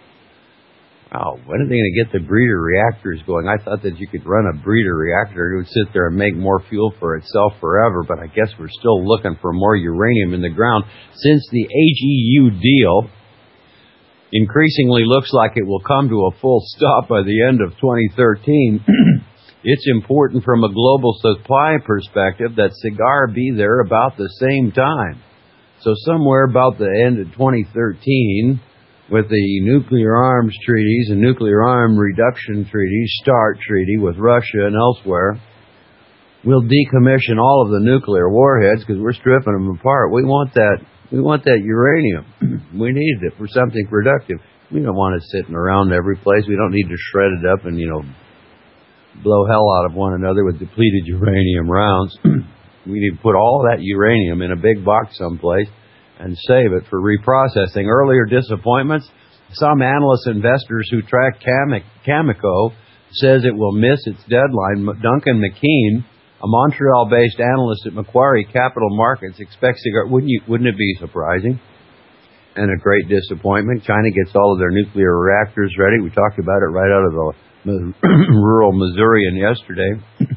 Wow, when are they going to get the breeder reactors going? I thought that you could run a breeder reactor and it would sit there and make more fuel for itself forever, but I guess we're still looking for more uranium in the ground. Since the H E U deal increasingly looks like it will come to a full stop by the end of twenty thirteen, it's important from a global supply perspective that cigar be there about the same time. So somewhere about the end of twenty thirteen, with the nuclear arms treaties and nuclear arm reduction treaties, START treaty with Russia and elsewhere, we'll decommission all of the nuclear warheads because we're stripping them apart. We want that. We want that uranium. We need it for something productive. We don't want it sitting around every place. We don't need to shred it up and, you know, blow hell out of one another with depleted uranium rounds. We need to put all that uranium in a big box someplace and save it for reprocessing. Earlier disappointments, some analysts, investors who track Cam- Cameco says it will miss its deadline. Duncan McKean, a Montreal-based analyst at Macquarie Capital Markets, expects to go. Wouldn't you? Wouldn't it be surprising? And a great disappointment. China gets all of their nuclear reactors ready. We talked about it right out of the rural Missourian yesterday.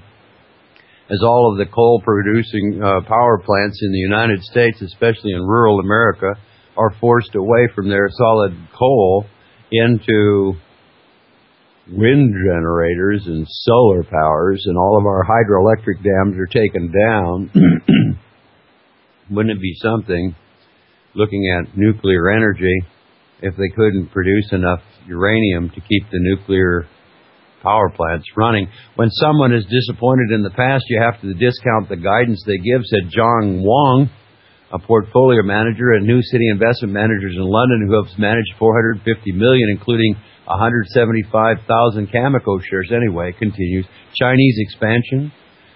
As all of the coal-producing uh, power plants in the United States, especially in rural America, are forced away from their solid coal into wind generators and solar powers, and all of our hydroelectric dams are taken down. Wouldn't it be something, looking at nuclear energy, if they couldn't produce enough uranium to keep the nuclear power plants running? When someone is disappointed in the past, you have to discount the guidance they give, said John Wong, a portfolio manager at New City Investment Managers in London, who has managed four hundred fifty million dollars, including one hundred seventy-five thousand Cameco shares. Anyway, continues. Chinese expansion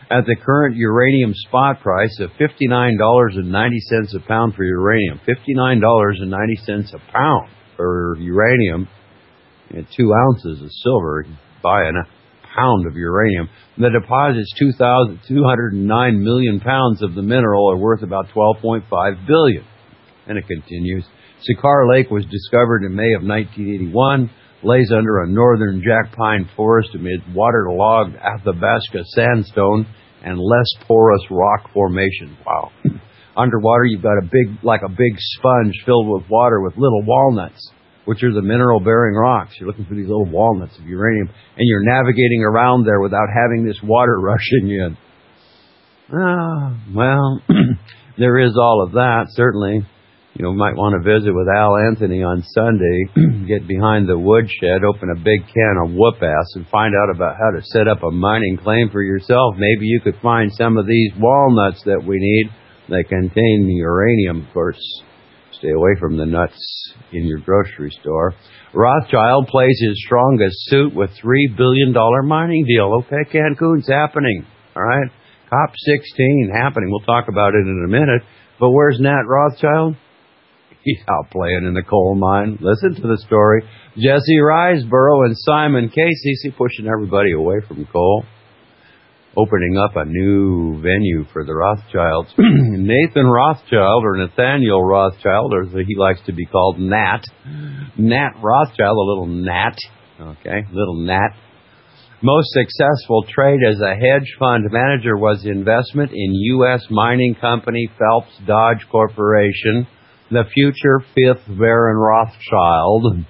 At the current uranium spot price of fifty-nine dollars and ninety cents a pound for uranium, fifty-nine dollars and ninety cents a pound for uranium, and two ounces of silver, buying a pound of uranium. The deposit's two thousand two hundred nine million pounds of the mineral are worth about twelve point five billion dollars. And it continues. Cigar Lake was discovered in May of nineteen eighty-one, lays under a northern jack pine forest amid waterlogged Athabasca sandstone and less porous rock formation. Wow. Underwater, you've got a big, like a big sponge filled with water with little walnuts, which are the mineral-bearing rocks. You're looking for these little walnuts of uranium, and you're navigating around there without having this water rushing in. Ah, well, there is all of that, certainly. You know, might want to visit with Al Anthony on Sunday, get behind the woodshed, open a big can of whoop-ass, and find out about how to set up a mining claim for yourself. Maybe you could find some of these walnuts that we need. They contain the uranium, of course. Stay away from the nuts in your grocery store. Rothschild plays his strongest suit with three billion dollars mining deal. Okay, Cancun's happening. All right? COP sixteen happening. We'll talk about it in a minute. But where's Nat Rothschild? He's out playing in the coal mine. Listen to the story. Jesse Riseborough and Simon Casey, see, pushing everybody away from coal. Opening up a new venue for the Rothschilds. Nathan Rothschild, or Nathaniel Rothschild, or as he likes to be called, Nat. Nat Rothschild, a little Nat. Okay, little Nat. Most successful trade as a hedge fund manager was investment in U S mining company Phelps Dodge Corporation. The future fifth Baron Rothschild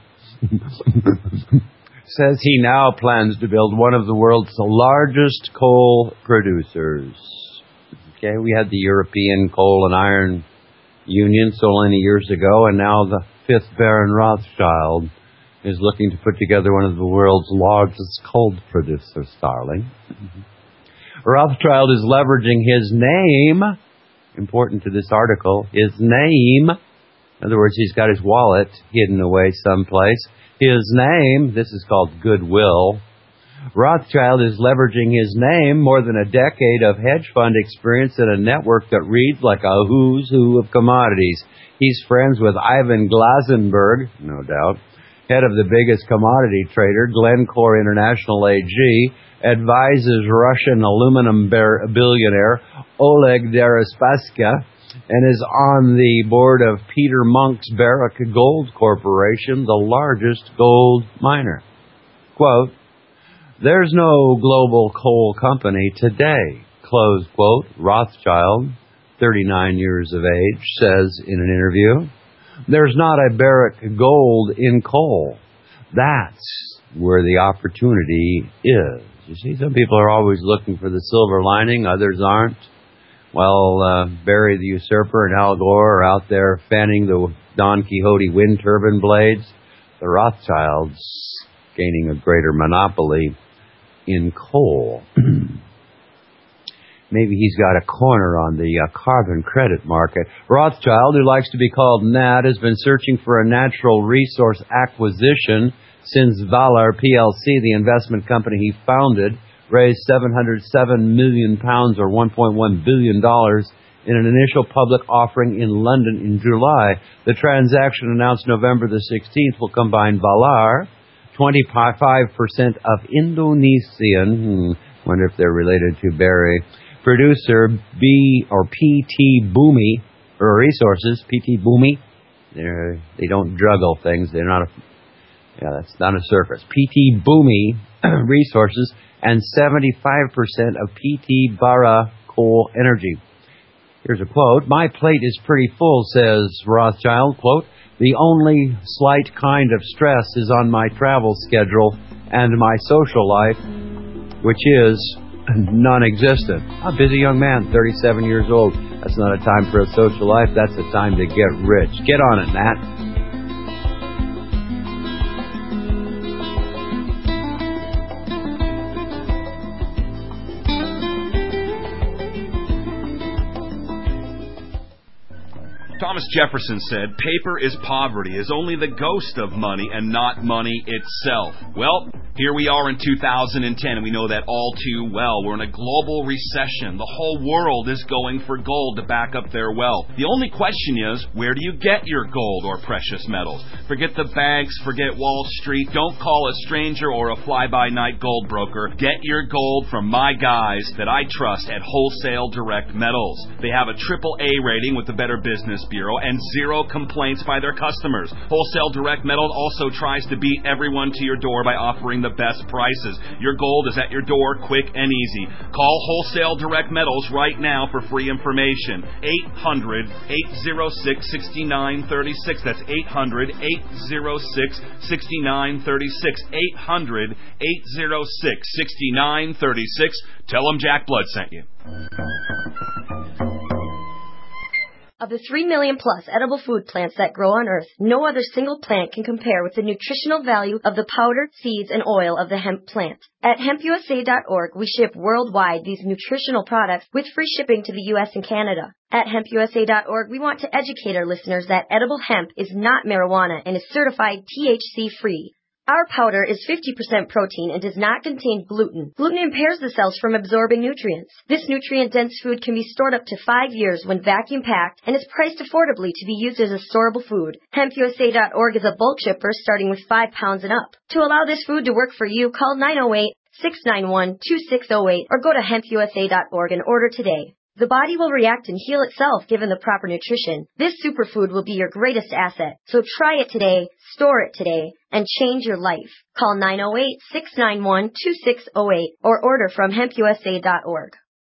says he now plans to build one of the world's largest coal producers. Okay, we had the European Coal and Iron Union so many years ago, and now the fifth Baron Rothschild is looking to put together one of the world's largest coal producers, darling. Rothschild is leveraging his name, important to this article, his name. In other words, he's got his wallet hidden away someplace. His name, this is called goodwill. Rothschild is leveraging his name, more than a decade of hedge fund experience and a network that reads like a who's who of commodities. He's friends with Ivan Glasenberg, no doubt, head of the biggest commodity trader, Glencore International A G, advises Russian aluminum billionaire Oleg Deripaska, and is on the board of Peter Monk's Barrick Gold Corporation, the largest gold miner. Quote, "There's no global coal company today," close quote, Rothschild, thirty-nine years of age, says in an interview. "There's not a Barrick Gold in coal. That's where the opportunity is." You see, some people are always looking for the silver lining, others aren't. Well, uh, Barry the Usurper and Al Gore are out there fanning the Don Quixote wind turbine blades. The Rothschilds gaining a greater monopoly in coal. Maybe he's got a corner on the uh, carbon credit market. Rothschild, who likes to be called Nat, has been searching for a natural resource acquisition since Valar P L C, the investment company he founded, raised seven hundred seven million pounds or one point one billion dollars in an initial public offering in London in July. The transaction, announced November the sixteenth, will combine Valar, twenty-five percent of Indonesian, hmm, wonder if they're related to Barry, producer B or P T Bumi or Resources, P T Bumi. They're, they don't juggle things. They're not a, yeah, that's not a circus. P T Bumi Resources and seventy-five percent of P T Bara Coal Energy. Here's a quote. "My plate is pretty full," says Rothschild. Quote, "The only slight kind of stress is on my travel schedule and my social life, which is non-existent." A busy young man, thirty-seven years old. That's not a time for a social life. That's a time to get rich. Get on it, Nat. Thomas Jefferson said, "Paper is poverty, is only the ghost of money and not money itself." Well, Here we are in two thousand ten, and we know that all too well. We're in a global recession. The whole world is going for gold to back up their wealth. The only question is, where do you get your gold or precious metals? Forget the banks, forget Wall Street. Don't call a stranger or a fly-by-night gold broker. Get your gold from my guys that I trust at Wholesale Direct Metals. They have a triple A rating with the Better Business Bureau and zero complaints by their customers. Wholesale Direct Metals also tries to beat everyone to your door by offering the best prices. Your gold is at your door, quick and easy. Call Wholesale Direct Metals right now for free information. eight hundred, eight oh six, six nine three six. That's eight hundred, eight oh six, six nine three six. eight hundred, eight oh six, six nine three six. Tell them Jack Blood sent you. Of the three million plus edible food plants that grow on Earth, no other single plant can compare with the nutritional value of the powder, seeds, and oil of the hemp plant. At hemp U S A dot org, we ship worldwide these nutritional products with free shipping to the U S and Canada. At hemp U S A dot org, we want to educate our listeners that edible hemp is not marijuana and is certified T H C-free. Our powder is fifty percent protein and does not contain gluten. Gluten impairs the cells from absorbing nutrients. This nutrient-dense food can be stored up to five years when vacuum-packed and is priced affordably to be used as a storable food. hemp U S A dot org is a bulk shipper starting with five pounds and up. To allow this food to work for you, call nine oh eight, six nine one, two six oh eight or go to hemp U S A dot org and order today. The body will react and heal itself given the proper nutrition. This superfood will be your greatest asset. So try it today, store it today, and change your life. Call nine oh eight, six nine one, two six oh eight or order from hemp U S A dot org.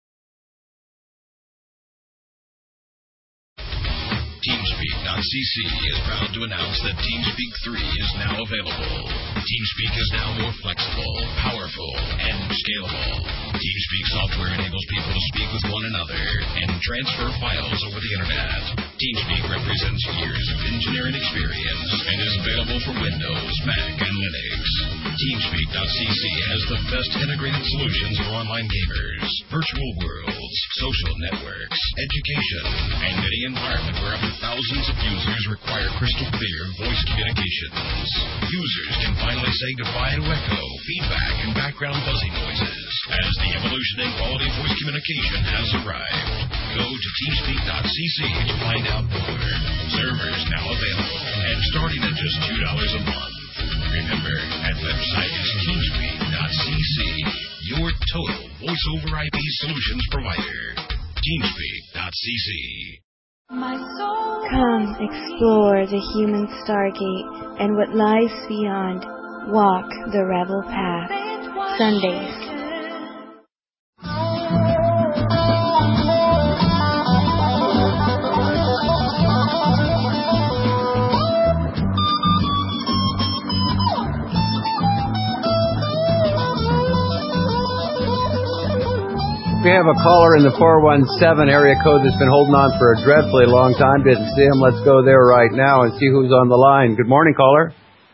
TeamSpeak dot c c is proud to announce that TeamSpeak three is now available. TeamSpeak is now more flexible, powerful, and scalable. TeamSpeak software enables people to speak with one another and transfer files over the internet. TeamSpeak represents years of engineering experience and is available for Windows, Mac, and Linux. TeamSpeak dot c c has the best integrated solutions for online gamers, virtual worlds, social networks, education, and any environment where up to thousands of users require crystal clear voice communications. Users can finally say goodbye to echo, feedback, and background buzzing noises as the evolution in quality voice communication has arrived. Go to TeamSpeak dot c c to find out more. Servers now available and starting at just two dollars a month. Remember, that website is TeamSpeak dot c c, your total voice over I P solutions provider. TeamSpeak dot c c. Come explore the human stargate and what lies beyond. Walk the rebel path. Sundays. We have a caller in the four one seven area code that's been holding on for a dreadfully long time. Didn't see him. Let's go there right now and see who's on the line. Good morning, caller.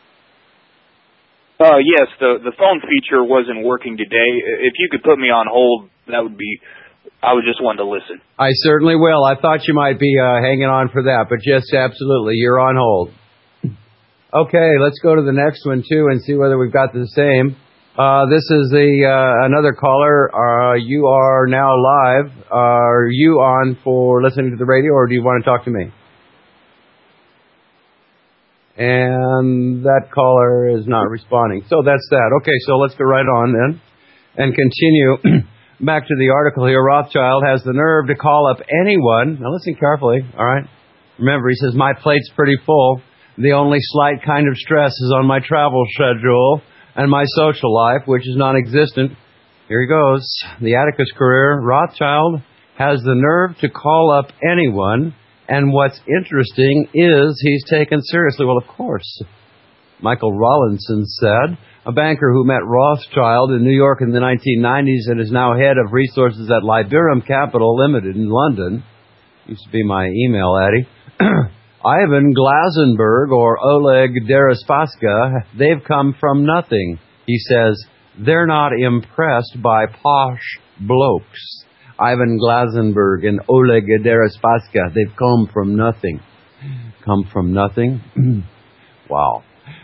Uh, yes, the the phone feature wasn't working today. If you could put me on hold, that would be, I would just want to listen. I certainly will. I thought you might be uh, hanging on for that, but yes, absolutely. You're on hold. Okay, let's go to the next one, too, and see whether we've got the same. Uh, this is the uh, another caller. Uh, you are now live. Uh, are you on for listening to the radio, or do you want to talk to me? And that caller is not responding. So that's that. Okay, so let's go right on then and continue. Back to the article here. Rothschild has the nerve to call up anyone. Now listen carefully, all right? Remember, he says, my plate's pretty full. The only slight kind of stress is on my travel schedule and my social life, which is non-existent. Here he goes. The Atticus career. Rothschild has the nerve to call up anyone, and what's interesting is he's taken seriously. Well, of course, Michael Rawlinson said, a banker who met Rothschild in New York in the nineteen nineties and is now head of resources at Liberum Capital Limited in London. Used to be my email, Addy. Ivan Glasenberg or Oleg Deripaska, they've come from nothing. He says, they're not impressed by posh blokes. Ivan Glasenberg and Oleg Deripaska, they've come from nothing. Come from nothing? Wow.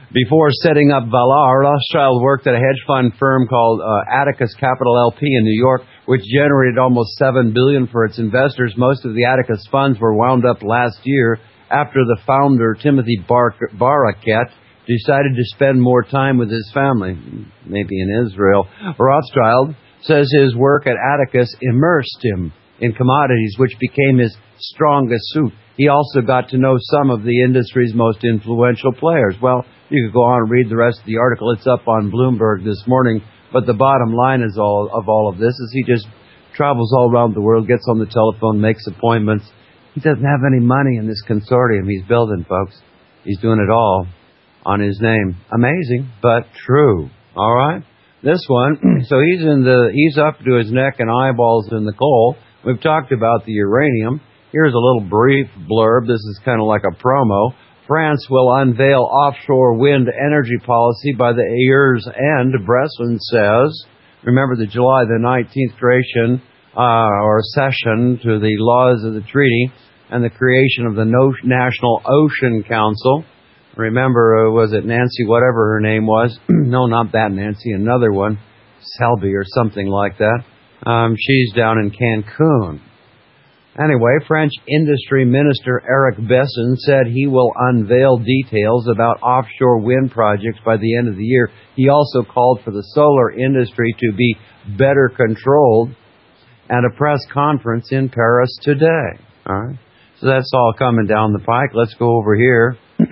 Before setting up Valar, Rothschild worked at a hedge fund firm called uh, Atticus Capital L P in New York, which generated almost seven billion dollars for its investors. Most of the Atticus funds were wound up last year after the founder, Timothy Bar- Barakat, decided to spend more time with his family, maybe in Israel. Rothschild says his work at Atticus immersed him in commodities, which became his strongest suit. He also got to know some of the industry's most influential players. Well, you could go on and read the rest of the article. It's up on Bloomberg this morning. But the bottom line is all of all of this is he just travels all around the world, gets on the telephone, makes appointments. He doesn't have any money in this consortium he's building, folks. He's doing it all on his name. Amazing, but true. All right? This one, so he's in the he's up to his neck and eyeballs in the coal. We've talked about the uranium. Here's a little brief blurb. This is kind of like a promo. France will unveil offshore wind energy policy by the year's end, Bresson says. Remember the July the nineteenth creation uh, or session to the laws of the treaty and the creation of the no- National Ocean Council. Remember, uh, was it Nancy, whatever her name was? No, not that Nancy, another one, Selby or something like that. Um, she's down in Cancun. Anyway, French Industry Minister Eric Besson said he will unveil details about offshore wind projects by the end of the year. He also called for the solar industry to be better controlled at a press conference in Paris today. All right, so that's all coming down the pike. Let's go over here.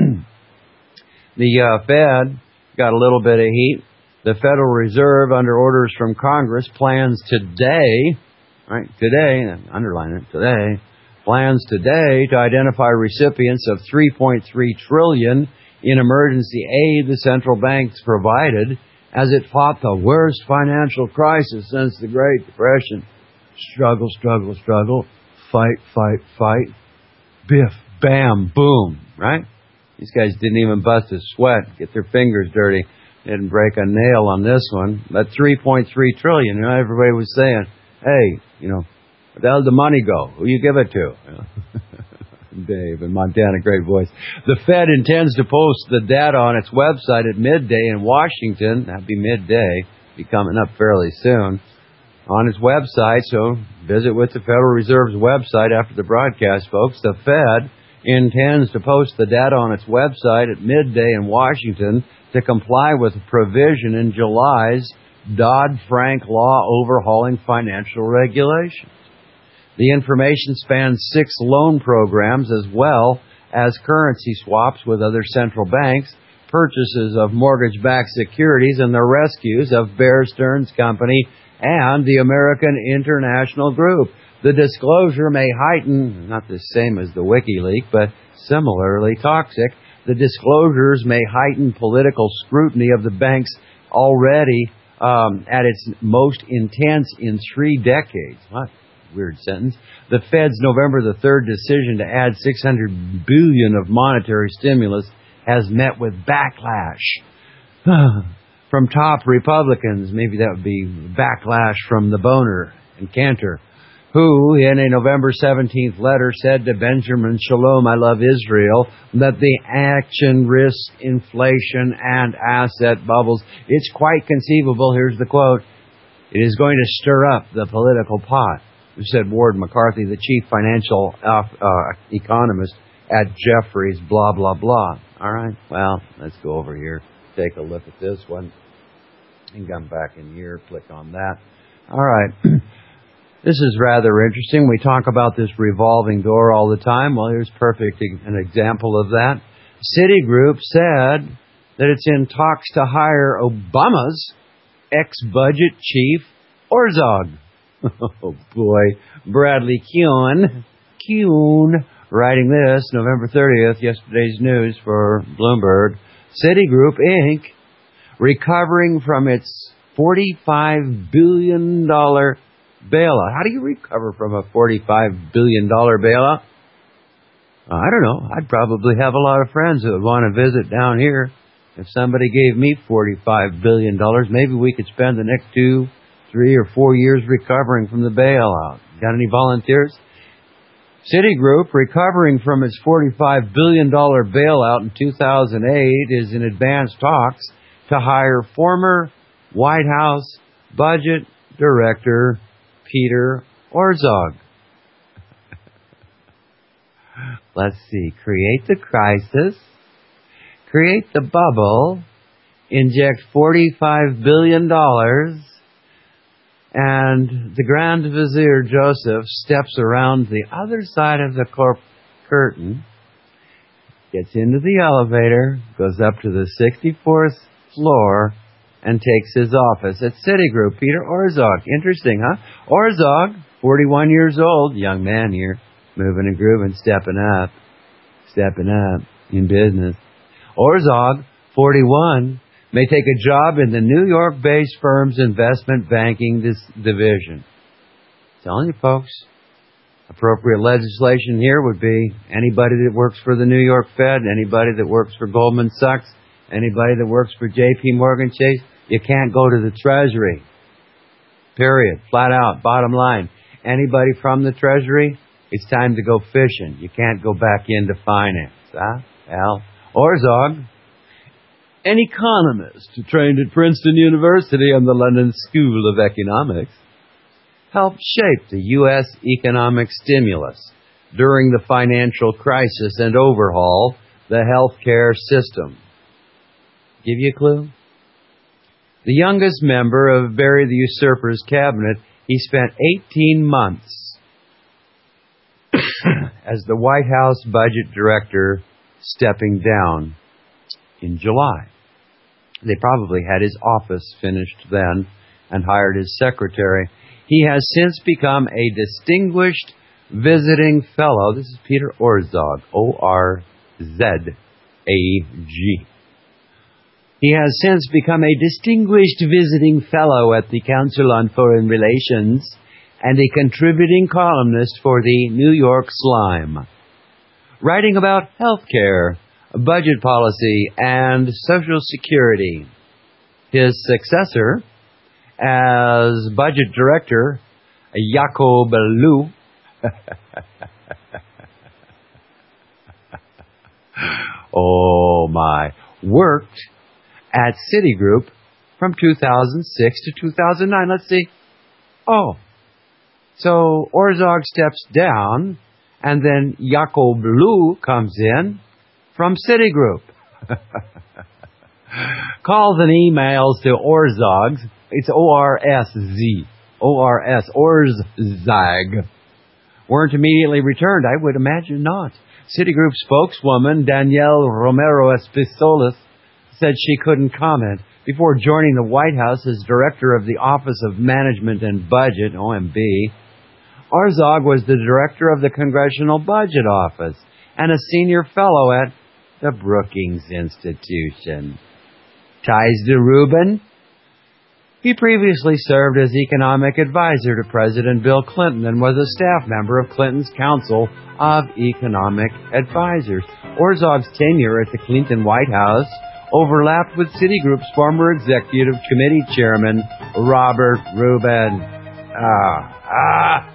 The uh, Fed got a little bit of heat. The Federal Reserve, under orders from Congress, plans today, right, today, underline it, today, plans today to identify recipients of three point three trillion dollars in emergency aid the central banks provided as it fought the worst financial crisis since the Great Depression. Struggle, struggle, struggle, fight, fight, fight, biff, bam, boom, right? These guys didn't even bust a sweat, get their fingers dirty. Didn't break a nail on this one. But three point three trillion dollars, you know, everybody was saying, hey, you know, where the hell did the money go? Who you give it to? You know? Dave in Montana, great voice. The Fed intends to post the data on its website at midday in Washington. That'd be midday, be coming up fairly soon. On its website, so visit with the Federal Reserve's website after the broadcast, folks. The Fed intends to post the data on its website at midday in Washington to comply with a provision in July's Dodd-Frank law overhauling financial regulations. The information spans six loan programs as well as currency swaps with other central banks, purchases of mortgage-backed securities, and the rescues of Bear Stearns Company and the American International Group. The disclosure may heighten, not the same as the WikiLeaks, but similarly toxic, the disclosures may heighten political scrutiny of the banks already um, at its most intense in three decades. What? Weird sentence. The Fed's November the third decision to add six hundred billion dollars of monetary stimulus has met with backlash from top Republicans. Maybe that would be backlash from the Boner and Cantor, who in a November seventeenth letter said to Benjamin Shalom, I love Israel, that the action risks inflation and asset bubbles. It's quite conceivable, here's the quote, it is going to stir up the political pot, said Ward McCarthy, the chief financial uh, uh, economist at Jefferies, blah, blah, blah. All right, well, let's go over here, take a look at this one, and come back in here, click on that. All right. This is rather interesting. We talk about this revolving door all the time. Well, here's perfect an example of that. Citigroup said that it's in talks to hire Obama's ex-budget chief, Orzog. Oh, boy. Bradley Kuhn, Kuhn, writing this November thirtieth, yesterday's news for Bloomberg. Citigroup, Incorporated, recovering from its forty-five billion dollars bailout. How do you recover from a forty-five billion dollars bailout? I don't know. I'd probably have a lot of friends that would want to visit down here. If somebody gave me forty-five billion dollars, maybe we could spend the next two, three, or four years recovering from the bailout. Got any volunteers? Citigroup, recovering from its forty-five billion dollars bailout in two thousand eight, is in advanced talks to hire former White House Budget Director Peter Orszag. Let's see. Create the crisis, create the bubble, inject forty-five billion dollars, and the Grand Vizier Joseph steps around the other side of the corp curtain, gets into the elevator, goes up to the sixty-fourth floor, and takes his office at Citigroup. Peter Orszag. Interesting, huh? Orszag, forty-one years old, young man here, moving and grooving, stepping up, stepping up in business. Orszag, forty-one, may take a job in the New York-based firm's investment banking dis- division. Telling you, folks, appropriate legislation here would be anybody that works for the New York Fed, anybody that works for Goldman Sachs, anybody that works for J P Morgan Chase, you can't go to the Treasury. Period. Flat out. Bottom line. Anybody from the Treasury, it's time to go fishing. You can't go back into finance. Huh? Al Orszag, an economist trained at Princeton University and the London School of Economics, helped shape the U S economic stimulus during the financial crisis and overhaul the healthcare system. Give you a clue? The youngest member of Barry the Usurper's cabinet, he spent eighteen months as the White House budget director, stepping down in July. They probably had his office finished then and hired his secretary. He has since become a distinguished visiting fellow. This is Peter Orszag, O R Z A G. He has since become a distinguished visiting fellow at the Council on Foreign Relations and a contributing columnist for the New York Slime, writing about healthcare, budget policy, and Social Security. His successor as budget director, Jacob Lew, oh my, worked at Citigroup from two thousand six to two thousand nine. Let's see. Oh, so Orszag steps down, and then Jacob Lew comes in from Citigroup. Calls and emails to Orszag. It's O R S Z. O R S. Orszag. Weren't immediately returned. I would imagine not. Citigroup spokeswoman Danielle Romero Espisolis said she couldn't comment before joining the White House as director of the Office of Management and Budget, O M B. Orszag was the director of the Congressional Budget Office and a senior fellow at the Brookings Institution. Ties to Rubin? He previously served as economic advisor to President Bill Clinton and was a staff member of Clinton's Council of Economic Advisors. Orszag's tenure at the Clinton White House overlapped with Citigroup's former executive committee chairman, Robert Rubin. Ah, ah.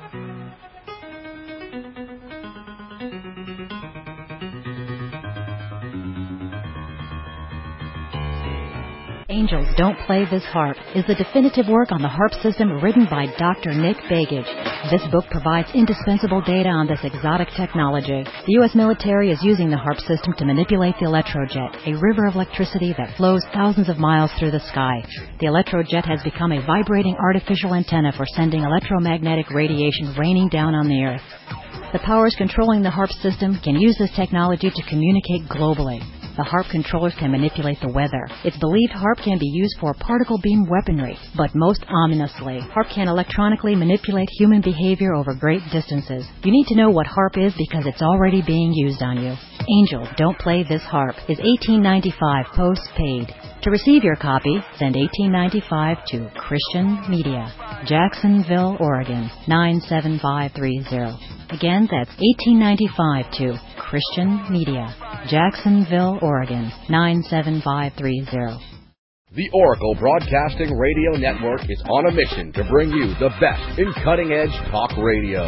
Angels Don't Play This Harp is the definitive work on the harp system written by Doctor Nick Begich. This book provides indispensable data on this exotic technology. The U S military is using the harp system to manipulate the electrojet, a river of electricity that flows thousands of miles through the sky. The electrojet has become a vibrating artificial antenna for sending electromagnetic radiation raining down on the Earth. The powers controlling the harp system can use this technology to communicate globally. The harp controllers can manipulate the weather. It's believed harp can be used for particle beam weaponry, but most ominously, harp can electronically manipulate human behavior over great distances. You need to know what harp is because it's already being used on you. Angels Don't Play This Harp is eighteen ninety-five postpaid. To receive your copy, send eighteen ninety-five to Christian Media, Jacksonville, Oregon nine seven five three zero. Again, that's eighteen ninety-five to Christian Media, Jacksonville, Oregon nine seven five three zero. The Oracle Broadcasting Radio Network is on a mission to bring you the best in cutting-edge talk radio.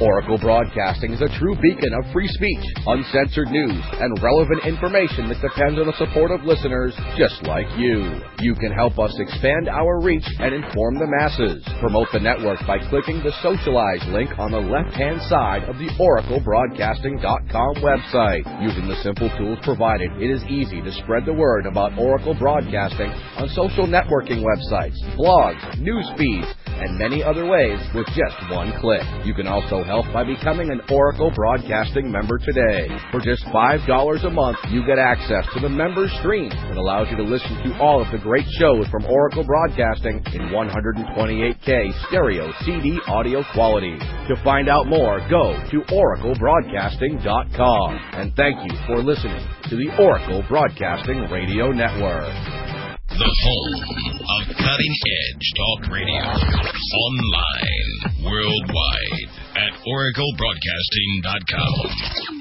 Oracle Broadcasting is a true beacon of free speech, uncensored news, and relevant information that depends on the support of listeners just like you. You can help us expand our reach and inform the masses. Promote the network by clicking the Socialize link on the left-hand side of the oracle broadcasting dot com website. Using the simple tools provided, it is easy to spread the word about Oracle Broadcasting on social networking websites, blogs, news feeds, and many other ways with just one click. You can also help by becoming an Oracle Broadcasting member today. For just five dollars a month, you get access to the member stream that allows you to listen to all of the great shows from Oracle Broadcasting in one twenty-eight K stereo C D audio quality. To find out more, go to oracle broadcasting dot com. And thank you for listening to the Oracle Broadcasting Radio Network. The home of cutting-edge talk radio. Online, worldwide, at oracle broadcasting dot com.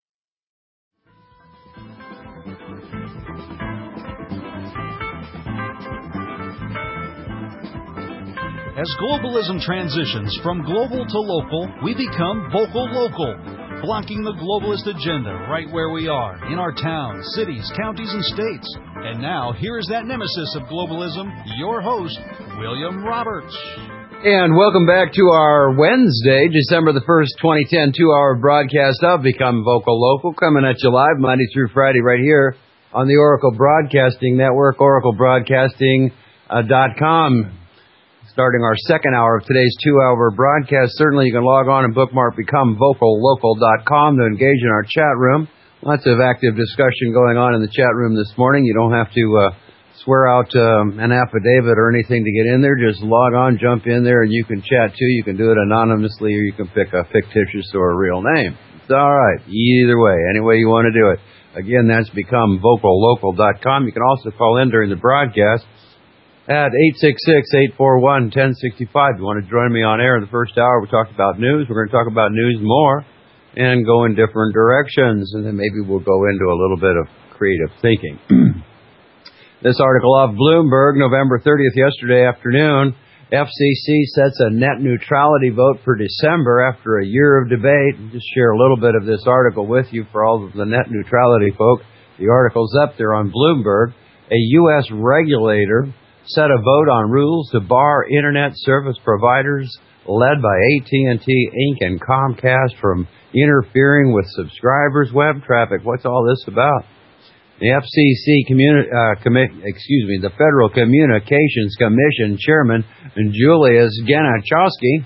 As globalism transitions from global to local, we become vocal local, blocking the globalist agenda right where we are, in our towns, cities, counties, and states. And now, here is that nemesis of globalism, your host, William Roberts. And welcome back to our Wednesday, December the first, twenty ten, two-hour broadcast of Become Vocal Local, coming at you live Monday through Friday right here on the Oracle Broadcasting Network, oracle broadcasting dot com. Starting our second hour of today's two-hour broadcast. Certainly you can log on and bookmark become vocal local dot com to engage in our chat room. Lots of active discussion going on in the chat room this morning. You don't have to uh, swear out um, an affidavit or anything to get in there. Just log on, jump in there, and you can chat too. You can do it anonymously, or you can pick a fictitious or a real name. It's all right. Either way, any way you want to do it. Again, that's become vocal local dot com. You can also call in during the broadcast at eight six six, eight four one, one zero six five. If you want to join me on air in the first hour, we talked about news. We're going to talk about news more and go in different directions, and then maybe we'll go into a little bit of creative thinking. This article off Bloomberg, November thirtieth, yesterday afternoon. F C C sets a net neutrality vote for December after a year of debate. I'll just share a little bit of this article with you for all of the net neutrality folk. The article's up there on Bloomberg. A U S regulator set a vote on rules to bar Internet service providers led by A T and T, Incorporated and Comcast from interfering with subscribers' web traffic. What's all this about? The F C C, communi- uh, commi- excuse me, the Federal Communications Commission Chairman Julius Genachowski,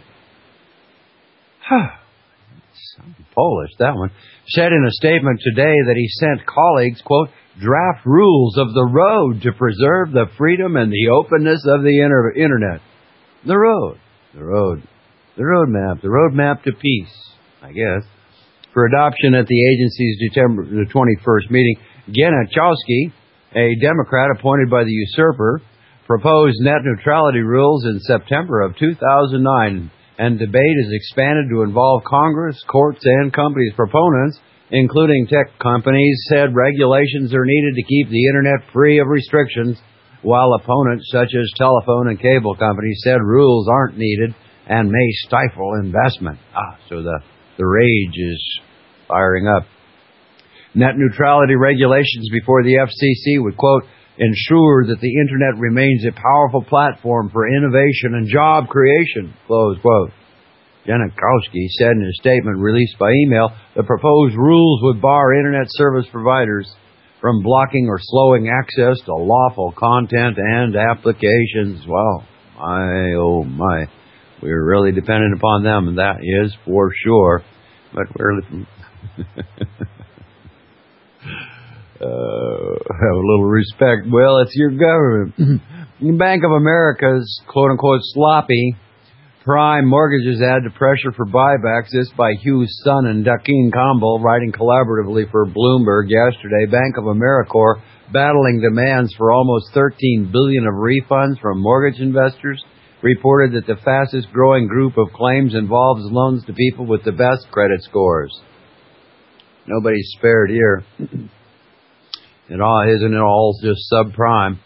Polish, that one, said in a statement today that he sent colleagues, quote, draft rules of the road to preserve the freedom and the openness of the inter- Internet. The road. The road. The roadmap. The roadmap to peace, I guess. For adoption at the agency's December the twenty-first meeting, Genachowski, a Democrat appointed by the usurper, proposed net neutrality rules in September of two thousand nine, and debate is expanded to involve Congress, courts, and companies. Proponents, including tech companies, said regulations are needed to keep the Internet free of restrictions, while opponents such as telephone and cable companies said rules aren't needed and may stifle investment. Ah, so the, the rage is firing up. Net neutrality regulations before the F C C would, quote, ensure that the Internet remains a powerful platform for innovation and job creation, close quote. Genachowski said in a statement released by email, the proposed rules would bar Internet service providers from blocking or slowing access to lawful content and applications. Well, my, oh my, we're really dependent upon them, and that is for sure. But we're... uh, have a little respect. Well, it's your government. Bank of America's quote-unquote sloppy prime mortgages add to pressure for buybacks. This by Hugh Sun and Dakin Campbell, writing collaboratively for Bloomberg yesterday. Bank of Americorp battling demands for almost thirteen billion dollars of refunds from mortgage investors, reported that the fastest growing group of claims involves loans to people with the best credit scores. Nobody's spared here. It all isn't it all just subprime.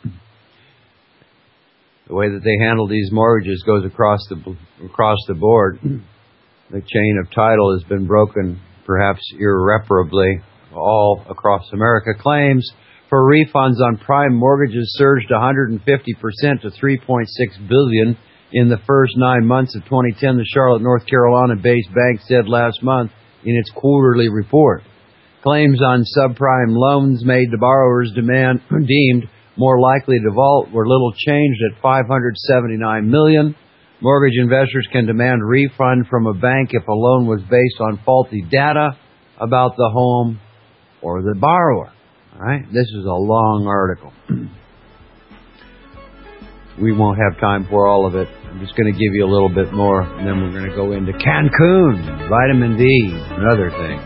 The way that they handle these mortgages goes across the across the board. The chain of title has been broken, perhaps irreparably, all across America. Claims for refunds on prime mortgages surged one hundred fifty percent to three point six billion dollars in the first nine months of twenty ten, the Charlotte, North Carolina-based bank said last month in its quarterly report. Claims on subprime loans made to borrowers demand, deemed more likely to default were little changed at five hundred seventy-nine million dollars. Mortgage investors can demand refund from a bank if a loan was based on faulty data about the home or the borrower. All right, this is a long article. We won't have time for all of it. I'm just going to give you a little bit more, and then we're going to go into Cancun, vitamin D, and other things.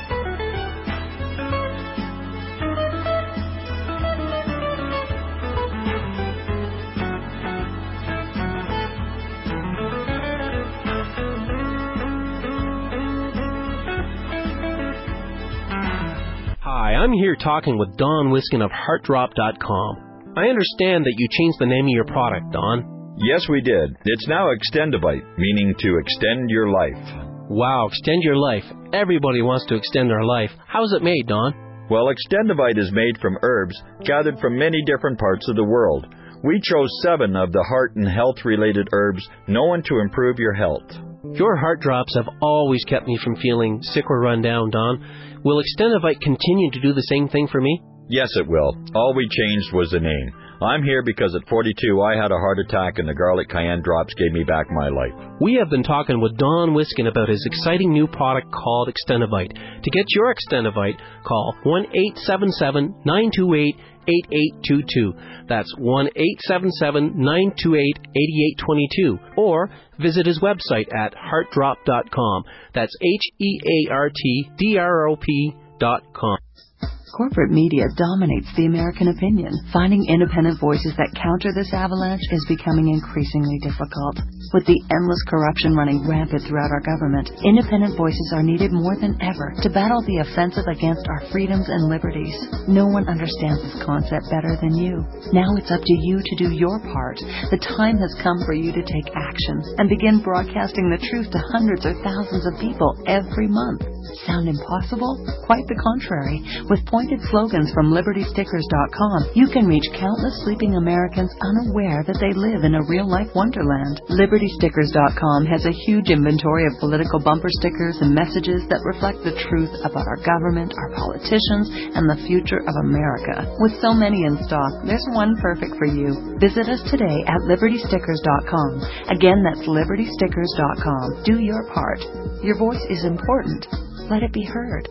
I'm here talking with Don Wiskin of heart drop dot com. I understand that you changed the name of your product, Don. Yes, we did. It's now Extendivite, meaning to extend your life. Wow, extend your life. Everybody wants to extend their life. How is it made, Don? Well, Extendivite is made from herbs gathered from many different parts of the world. We chose seven of the heart and health-related herbs known to improve your health. Your heart drops have always kept me from feeling sick or run down, Don. Will Extendivite continue to do the same thing for me? Yes, it will. All we changed was the name. I'm here because at forty-two I had a heart attack and the garlic cayenne drops gave me back my life. We have been talking with Don Wiskin about his exciting new product called Extendivite. To get your Extendivite, call one eight seven seven, nine two eight, eight eight two two. That's one eight seven seven, nine two eight, eight eight two two. Or visit his website at heart drop dot com. That's H E A R T D R O P dot com. Corporate media dominates the American opinion. Finding independent voices that counter this avalanche is becoming increasingly difficult. With the endless corruption running rampant throughout our government, independent voices are needed more than ever to battle the offensive against our freedoms and liberties. No one understands this concept better than you. Now it's up to you to do your part. The time has come for you to take action and begin broadcasting the truth to hundreds or thousands of people every month. Sound impossible? Quite the contrary. With pointed slogans from liberty stickers dot com, you can reach countless sleeping Americans unaware that they live in a real-life wonderland. liberty stickers dot com has a huge inventory of political bumper stickers and messages that reflect the truth about our government, our politicians, and the future of America. With so many in stock, there's one perfect for you. Visit us today at liberty stickers dot com. Again, that's liberty stickers dot com. Do your part. Your voice is important. Let it be heard.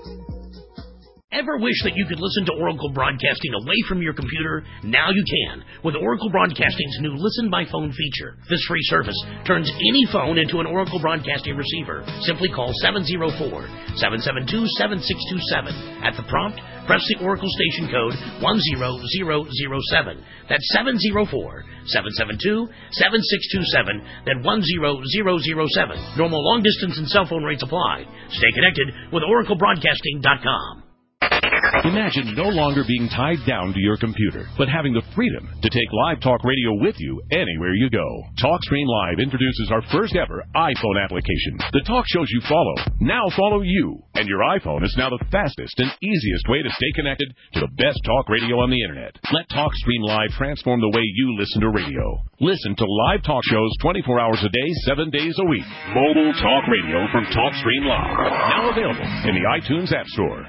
Ever wish that you could listen to Oracle Broadcasting away from your computer? Now you can, with Oracle Broadcasting's new Listen by Phone feature. This free service turns any phone into an Oracle Broadcasting receiver. Simply call seven zero four, seven seven two, seven six two seven. At the prompt, press the Oracle station code one zero zero zero seven. That's seven zero four, seven seven two, seven six two seven, then one zero zero zero seven. Normal long distance and cell phone rates apply. Stay connected with Oracle Broadcasting dot com. Imagine no longer being tied down to your computer, but having the freedom to take Live Talk Radio with you anywhere you go. TalkStream Live introduces our first ever iPhone application. The talk shows you follow now follow you, and your iPhone is now the fastest and easiest way to stay connected to the best talk radio on the internet. Let TalkStream Live transform the way you listen to radio. Listen to live talk shows twenty-four hours a day, seven days a week. Mobile talk radio from TalkStream Live. Now available in the iTunes App Store.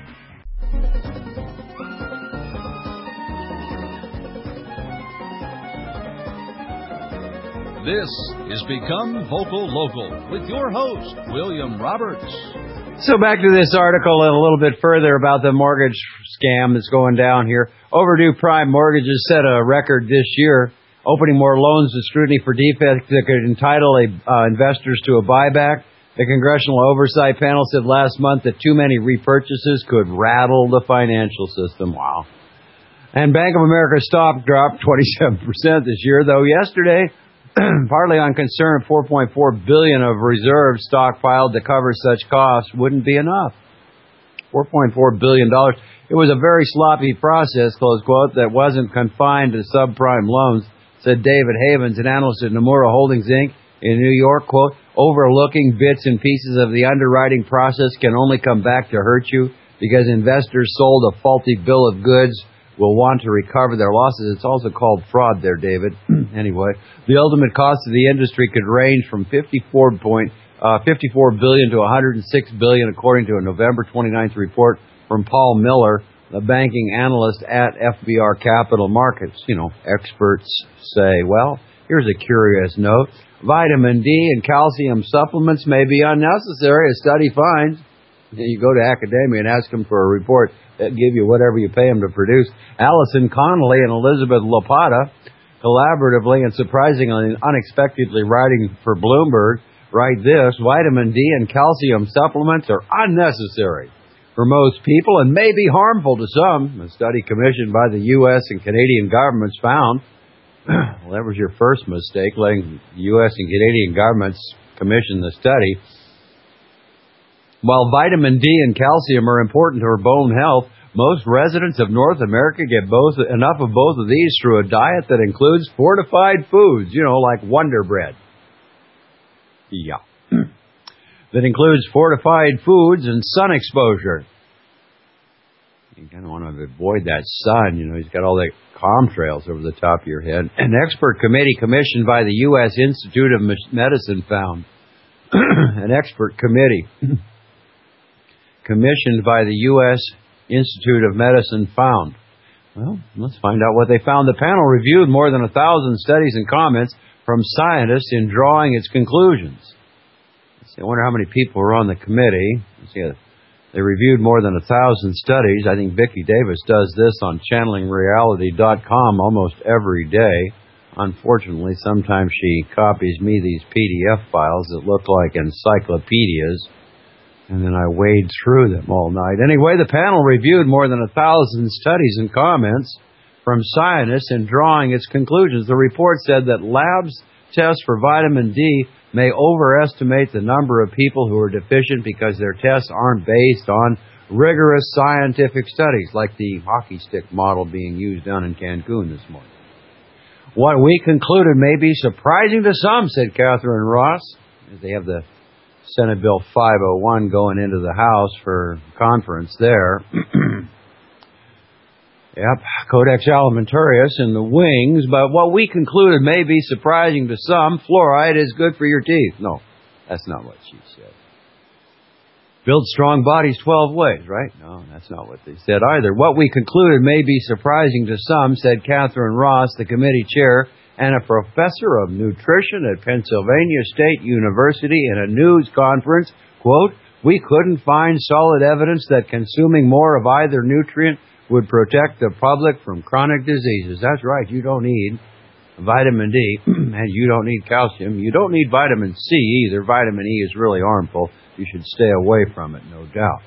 This is Become Vocal Local with your host, William Roberts. So back to this article and a little bit further about the mortgage scam that's going down here. Overdue prime mortgages set a record this year, opening more loans to scrutiny for defects that could entitle a, uh, investors to a buyback. The Congressional Oversight Panel said last month that too many repurchases could rattle the financial system. Wow. And Bank of America stock dropped twenty-seven percent this year, though yesterday, partly on concern of four point four billion dollars of reserves stockpiled to cover such costs wouldn't be enough. four point four billion dollars. It was a very sloppy process, close quote, that wasn't confined to subprime loans, said David Havens, an analyst at Nomura Holdings, Incorporated in New York, quote, overlooking bits and pieces of the underwriting process can only come back to hurt you because investors sold a faulty bill of goods will want to recover their losses. It's also called fraud there, David. Anyway, the ultimate cost of the industry could range from fifty-four point, uh, fifty-four billion dollars to one hundred six billion dollars, according to a November twenty-ninth report from Paul Miller, the banking analyst at F B R Capital Markets. You know, experts say, well, here's a curious note. Vitamin D and calcium supplements may be unnecessary, a study finds. You go to academia and ask them for a report. They'll give you whatever you pay them to produce. Allison Connolly and Elizabeth Lopata, collaboratively and surprisingly and unexpectedly writing for Bloomberg, write this: vitamin D and calcium supplements are unnecessary for most people and may be harmful to some. A study commissioned by the U S and Canadian governments found, well, that was your first mistake, letting the U S and Canadian governments commission the study. While vitamin D and calcium are important to our bone health, most residents of North America get both enough of both of these through a diet that includes fortified foods, you know, like Wonder Bread. Yeah. That includes fortified foods and sun exposure. You kind of want to avoid that sun. You know, he's got all the contrails over the top of your head. An expert committee commissioned by the U S Institute of Medicine found. An expert committee commissioned by the U S Institute of Medicine found. Well, let's find out what they found. The panel reviewed more than a thousand studies and comments from scientists in drawing its conclusions. Let's see, I wonder how many people were on the committee. Let's see, they reviewed more than a thousand studies. I think Vicki Davis does this on channeling reality dot com almost every day. Unfortunately, sometimes she copies me these P D F files that look like encyclopedias, and then I wade through them all night. Anyway, the panel reviewed more than a thousand studies and comments from scientists in drawing its conclusions. The report said that labs tests for vitamin D may overestimate the number of people who are deficient because their tests aren't based on rigorous scientific studies, like the hockey stick model being used down in Cancun this morning. What we concluded may be surprising to some, said Catherine Ross, as they have the Senate Bill five oh one going into the House for conference there. Yep, Codex Alimentarius in the wings, but what we concluded may be surprising to some. Fluoride is good for your teeth. No, that's not what she said. Build strong bodies twelve ways, right? No, that's not what they said either. What we concluded may be surprising to some, said Catherine Ross, the committee chair and a professor of nutrition at Pennsylvania State University, in a news conference. Quote, we couldn't find solid evidence that consuming more of either nutrient would protect the public from chronic diseases. That's right, you don't need vitamin D, and you don't need calcium. You don't need vitamin C either. Vitamin E is really harmful. You should stay away from it, no doubt.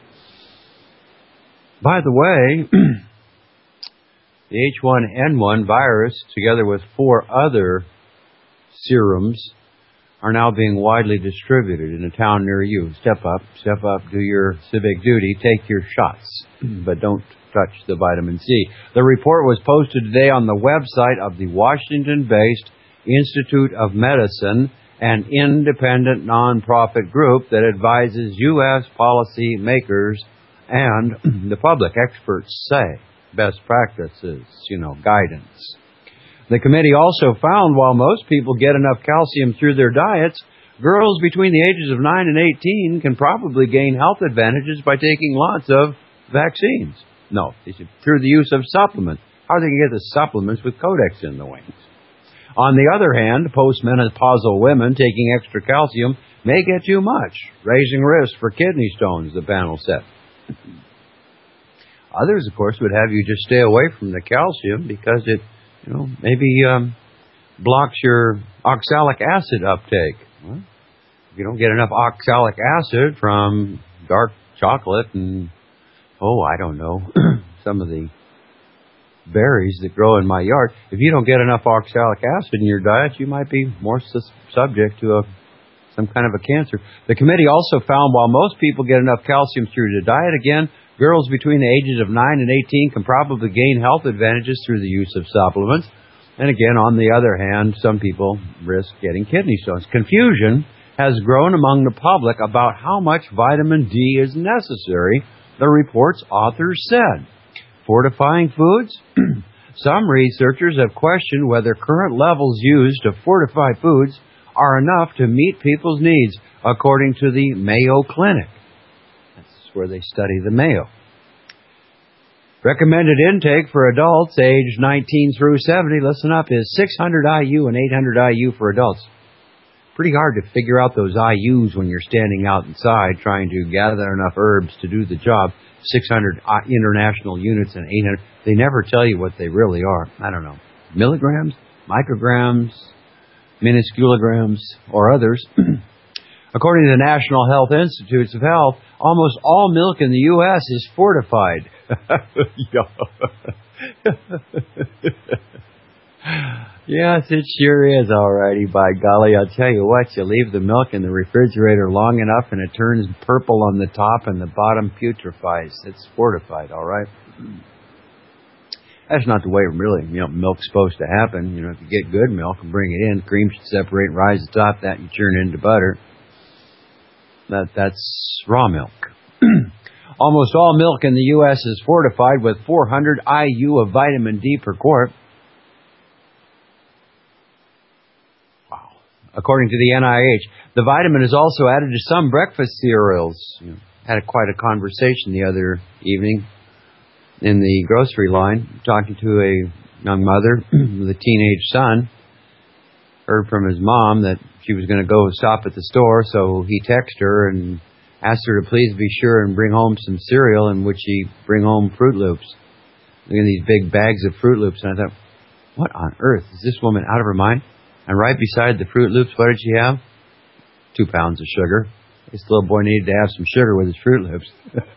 By the way, the H one N one virus, together with four other serums, are now being widely distributed in a town near you. Step up, step up, do your civic duty, take your shots, but don't touch the vitamin C. The report was posted today on the website of the Washington-based Institute of Medicine, an independent nonprofit group that advises U S policy makers and the public. Experts say best practices, you know, guidance. The committee also found while most people get enough calcium through their diets, girls between the ages of nine and eighteen can probably gain health advantages by taking lots of vaccines. No, through the use of supplements. How are they going to get the supplements with Codex in the wings? On the other hand, postmenopausal women taking extra calcium may get too much, raising risk for kidney stones, the panel said. Others, of course, would have you just stay away from the calcium because it, you know, maybe um, blocks your oxalic acid uptake. Well, if you don't get enough oxalic acid from dark chocolate and, oh, I don't know, some of the berries that grow in my yard, if you don't get enough oxalic acid in your diet, you might be more su- subject to a, some kind of a cancer. The committee also found while most people get enough calcium through the diet, again, girls between the ages of nine and eighteen can probably gain health advantages through the use of supplements. And again, on the other hand, some people risk getting kidney stones. Confusion has grown among the public about how much vitamin D is necessary, the report's authors said. Fortifying foods? Some researchers have questioned whether current levels used to fortify foods are enough to meet people's needs, according to the Mayo Clinic. That's where they study the Mayo. Recommended intake for adults aged nineteen through seventy, listen up, is six hundred I U and eight hundred I U for adults. Pretty hard to figure out those I U's when you're standing outside trying to gather enough herbs to do the job. six hundred international units and eight hundred. They never tell you what they really are. I don't know. Milligrams, micrograms, minusculograms, or others. According to the National Health Institutes of Health, almost all milk in the U S is fortified. Yes, it sure is, alrighty, by golly. I'll tell you what, you leave the milk in the refrigerator long enough and it turns purple on the top and the bottom putrefies. It's fortified, alright? That's not the way really, you know, milk's supposed to happen. You know, if you get good milk and bring it in, cream should separate and rise to the top, that you churn into butter. That That's raw milk. Almost all milk in the U S is fortified with four hundred I U of vitamin D per quart. Wow. According to the N I H, the vitamin is also added to some breakfast cereals. You know, had a, quite a conversation the other evening in the grocery line, talking to a young mother with a teenage son. Heard from his mom that she was going to go stop at the store, so he texted her and asked her to please be sure and bring home some cereal, in which he bring home Fruit Loops. Look at these big bags of Fruit Loops, and I thought, what on earth? Is this woman out of her mind? And right beside the Fruit Loops, what did she have? Two pounds of sugar. This little boy needed to have some sugar with his Fruit Loops.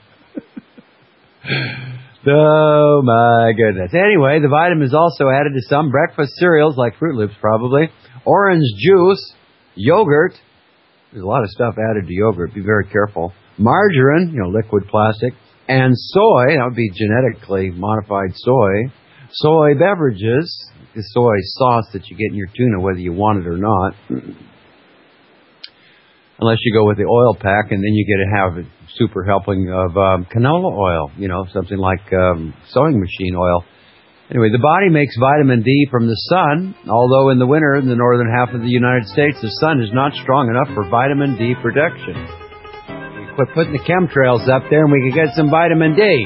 Oh, my goodness. Anyway, the vitamin is also added to some breakfast cereals, like Fruit Loops probably, orange juice, yogurt. There's a lot of stuff added to yogurt. Be very careful. Margarine, you know, liquid plastic, and soy. That would be genetically modified soy. Soy beverages, the soy sauce that you get in your tuna, whether you want it or not. Unless you go with the oil pack, and then you get to have a super helping of um, canola oil, you know, something like um, sewing machine oil. Anyway, the body makes vitamin D from the sun, although in the winter in the northern half of the United States, the sun is not strong enough for vitamin D production. We quit putting the chemtrails up there and we can get some vitamin D.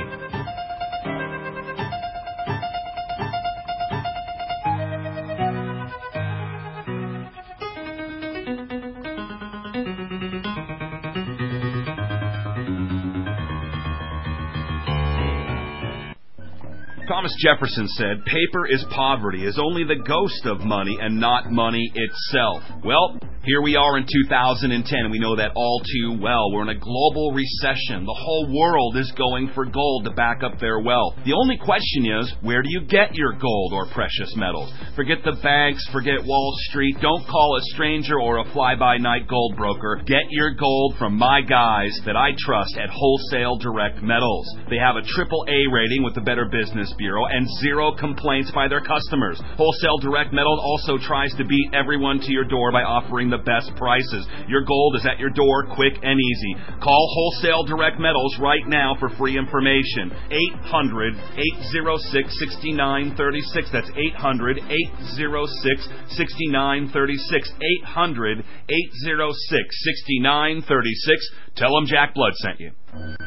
Thomas Jefferson said, paper is poverty, is only the ghost of money and not money itself. Well, here we are in two thousand ten, and we know that all too well. We're in a global recession. The whole world is going for gold to back up their wealth. The only question is, where do you get your gold or precious metals? Forget the banks, forget Wall Street. Don't call a stranger or a fly-by-night gold broker. Get your gold from my guys that I trust at Wholesale Direct Metals. They have a triple A rating with the Better Business Bureau and zero complaints by their customers. Wholesale Direct Metals also tries to beat everyone to your door by offering the best prices. Your gold is at your door, quick and easy. Call Wholesale Direct Metals right now for free information. eight hundred, eight oh six, six nine three six. That's eight hundred, eight oh six, six nine three six. eight hundred, eight oh six, six nine three six. Tell them Jack Blood sent you.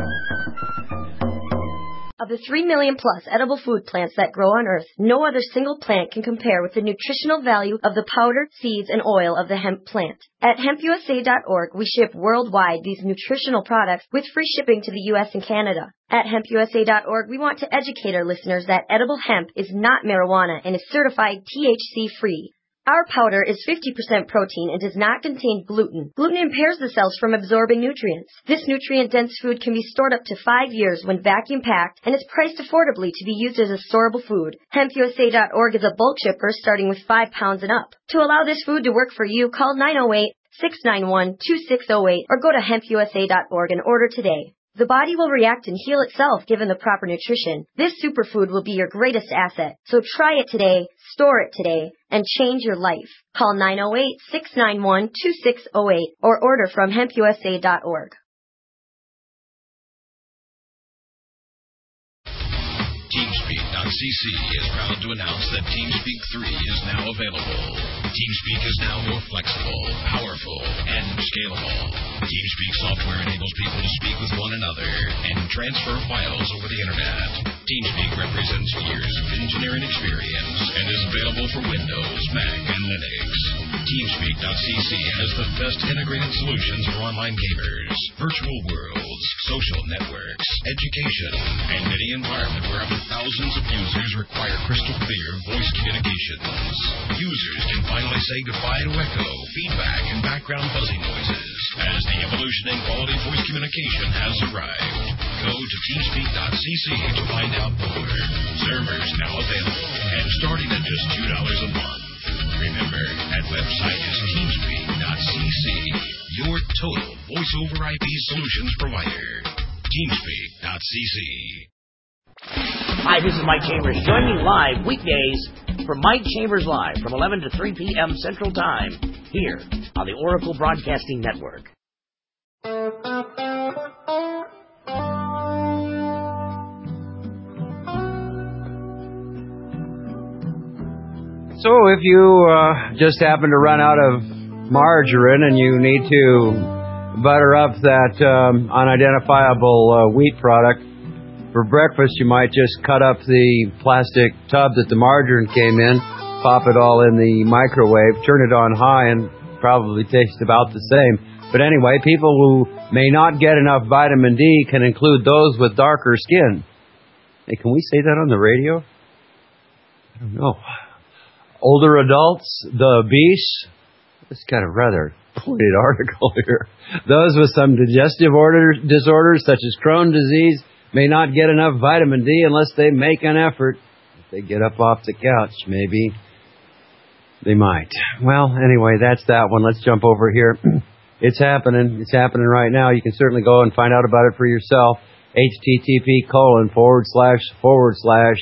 Of the three million plus edible food plants that grow on Earth, no other single plant can compare with the nutritional value of the powder, seeds, and oil of the hemp plant. At hemp U S A dot org, we ship worldwide these nutritional products with free shipping to the U S and Canada. At hemp U S A dot org, we want to educate our listeners that edible hemp is not marijuana and is certified T H C-free. Our powder is fifty percent protein and does not contain gluten. Gluten impairs the cells from absorbing nutrients. This nutrient-dense food can be stored up to five years when vacuum-packed and is priced affordably to be used as a storable food. hemp U S A dot org is a bulk shipper starting with five pounds and up. To allow this food to work for you, call nine oh eight, six nine one, two six oh eight or go to hemp U S A dot org and order today. The body will react and heal itself given the proper nutrition. This superfood will be your greatest asset. So try it today, store it today, and change your life. Call nine oh eight, six nine one, two six oh eight or order from hemp u s a dot org. TeamSpeak dot c c is proud to announce that TeamSpeak three is now available. TeamSpeak is now more flexible, powerful, and scalable. TeamSpeak software enables people to speak with one another and transfer files over the internet. TeamSpeak represents years of engineering experience and is available for Windows, Mac, and Linux. TeamSpeak dot c c has the best integrated solutions for online gamers, virtual worlds, social networks, education, and any environment where up to thousands of users require crystal clear voice communications. Users can finally say goodbye to echo, feedback, and background buzzing noises as the evolution in quality voice communication has arrived. Go to TeamSpeak dot c c to find out more. Servers now available and starting at just two dollars a month. Remember, that website is TeamSpeak dot c c, your total voice over I P solutions provider. TeamSpeak dot c c. Hi, this is Mike Chambers. Join me live weekdays for Mike Chambers Live from eleven to three p.m. Central Time here on the Oracle Broadcasting Network. So if you uh, just happen to run out of margarine and you need to butter up that um, unidentifiable uh, wheat product for breakfast, you might just cut up the plastic tub that the margarine came in, pop it all in the microwave, turn it on high, and probably tastes about the same. But anyway, people who may not get enough vitamin D can include those with darker skin. Hey, can we say that on the radio? I don't know. Older adults, the obese. It's kind of rather pointed article here. Those with some digestive order, disorders such as Crohn's disease may not get enough vitamin D unless they make an effort. If they get up off the couch, maybe they might. Well, anyway, that's that one. Let's jump over here. It's happening. It's happening right now. You can certainly go and find out about it for yourself. http colon forward slash forward slash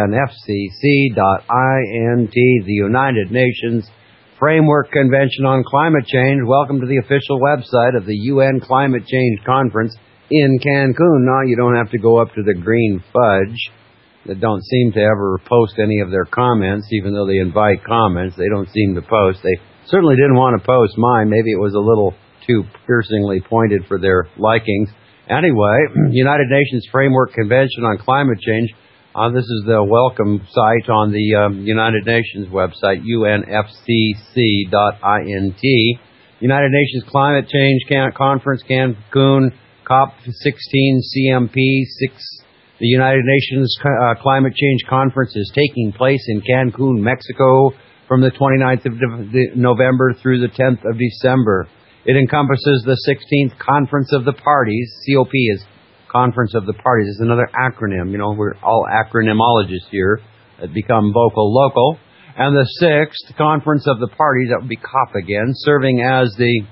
UNFCCC dot INT, the United Nations Framework Convention on Climate Change. Welcome to the official website of the U N Climate Change Conference in Cancun. Now you don't have to go up to the green fudge that don't seem to ever post any of their comments, even though they invite comments. They don't seem to post. They certainly didn't want to post mine. Maybe it was a little too piercingly pointed for their likings. Anyway, United Nations Framework Convention on Climate Change. Uh, this is the welcome site on the um, United Nations website, U N F C C dot INT. United Nations Climate Change Can- Conference, Cancun, COP sixteen, C M P six. The United Nations uh, Climate Change Conference is taking place in Cancun, Mexico, from the twenty-ninth of November through the tenth of December. It encompasses the sixteenth Conference of the Parties. C O P is Conference of the Parties. It's another acronym. You know, we're all acronymologists here that become vocal local. And the sixth Conference of the Parties, that would be COP again, serving as the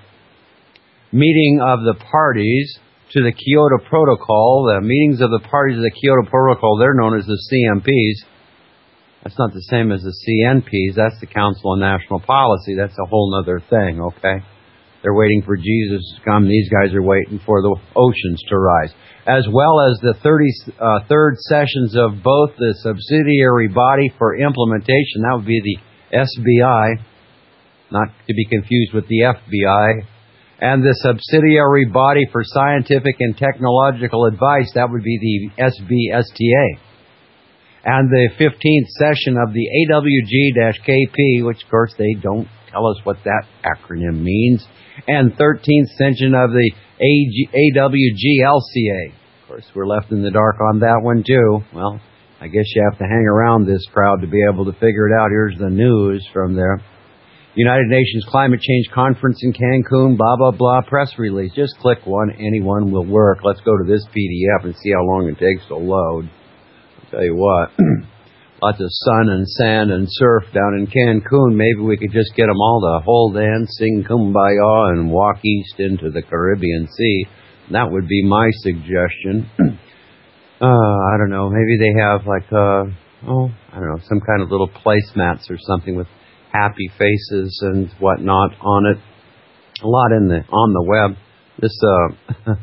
meeting of the parties to the Kyoto Protocol. The meetings of the parties of the Kyoto Protocol, they're known as the C M Ps. That's not the same as the C N Ps. That's the Council on National Policy. That's a whole other thing, okay? They're waiting for Jesus to come. These guys are waiting for the oceans to rise. As well as the thirty-third sessions of both the subsidiary body for implementation. That would be the S B I, not to be confused with the F B I. And the subsidiary body for scientific and technological advice. That would be the S B S T A. And the fifteenth session of the A W G K P, which, of course, they don't tell us what that acronym means. And thirteenth session of the A W G L C A. Of course, we're left in the dark on that one, too. Well, I guess you have to hang around this crowd to be able to figure it out. Here's the news from there. United Nations Climate Change Conference in Cancun, blah, blah, blah, press release. Just click one. Anyone will work. Let's go to this P D F and see how long it takes to load. I'll tell you what. Lots of sun and sand and surf down in Cancun. Maybe we could just get them all to hold hands, sing Kumbaya, and walk east into the Caribbean Sea. That would be my suggestion. uh, I don't know. Maybe they have like, uh, oh, I don't know, some kind of little placemats or something with happy faces and whatnot on it. A lot in the on the web. This, uh,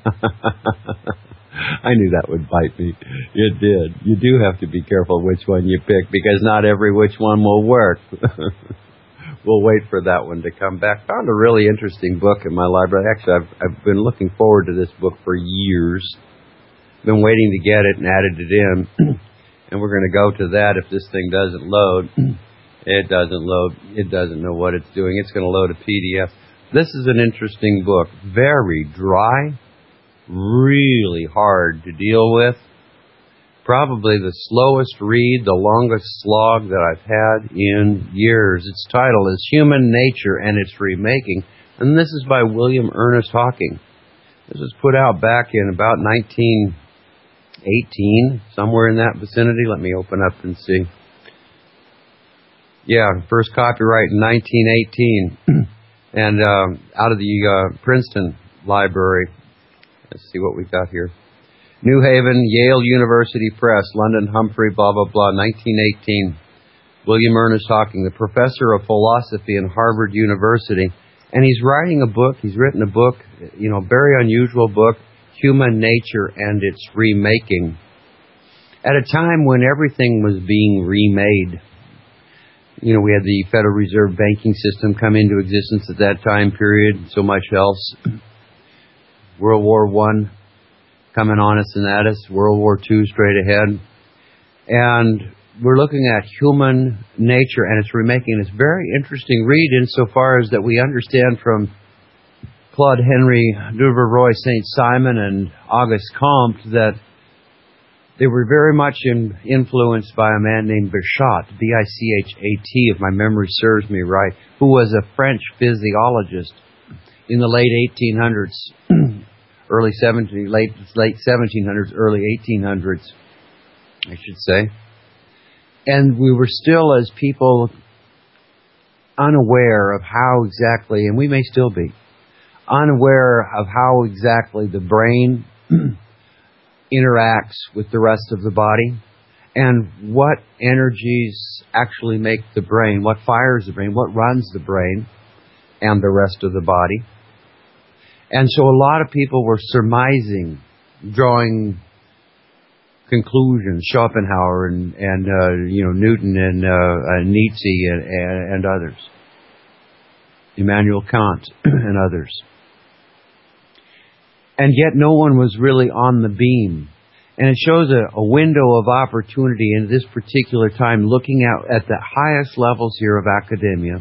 I knew that would bite me. It did. You do have to be careful which one you pick because not every which one will work. We'll wait for that one to come back. Found a really interesting book in my library. Actually, I've, I've been looking forward to this book for years. Been waiting to get it and added it in. And we're going to go to that if this thing doesn't load. It doesn't load. It doesn't know what it's doing. It's going to load a P D F. This is an interesting book. Very dry. Really hard to deal with. Probably the slowest read, the longest slog that I've had in years. Its title is Human Nature and Its Remaking, and this is by William Ernest Hawking. This was put out back in about nineteen eighteen, somewhere in that vicinity. Let me open up and see. Yeah, first copyright in nineteen eighteen, and um, out of the uh, Princeton Library. Let's see what we've got here. New Haven, Yale University Press, London, Humphrey, blah, blah, blah, nineteen eighteen. William Ernest Hawking, the professor of philosophy in Harvard University. And he's writing a book, he's written a book, you know, very unusual book, Human Nature and Its Remaking. At a time when everything was being remade. You know, we had the Federal Reserve banking system come into existence at that time period, so much else. World War One coming on us and at us, World War Two straight ahead. And we're looking at human nature and its remaking. It's a very interesting read insofar as that we understand from Claude Henry Duverroy Saint-Simon and Auguste Comte that they were very much in, influenced by a man named Bichat, B I C H A T, if my memory serves me right, who was a French physiologist in the late eighteen hundreds. Early seventeen, late late seventeen hundreds, early eighteen hundreds, I should say. And we were still, as people, unaware of how exactly, and we may still be, unaware of how exactly the brain interacts with the rest of the body and what energies actually make the brain, what fires the brain, what runs the brain and the rest of the body. And so a lot of people were surmising, drawing conclusions, Schopenhauer and, and uh, you know, Newton and uh, uh, Nietzsche and, and, and others, Immanuel Kant and others. And yet no one was really on the beam. And it shows a, a window of opportunity in this particular time, looking out at the highest levels here of academia,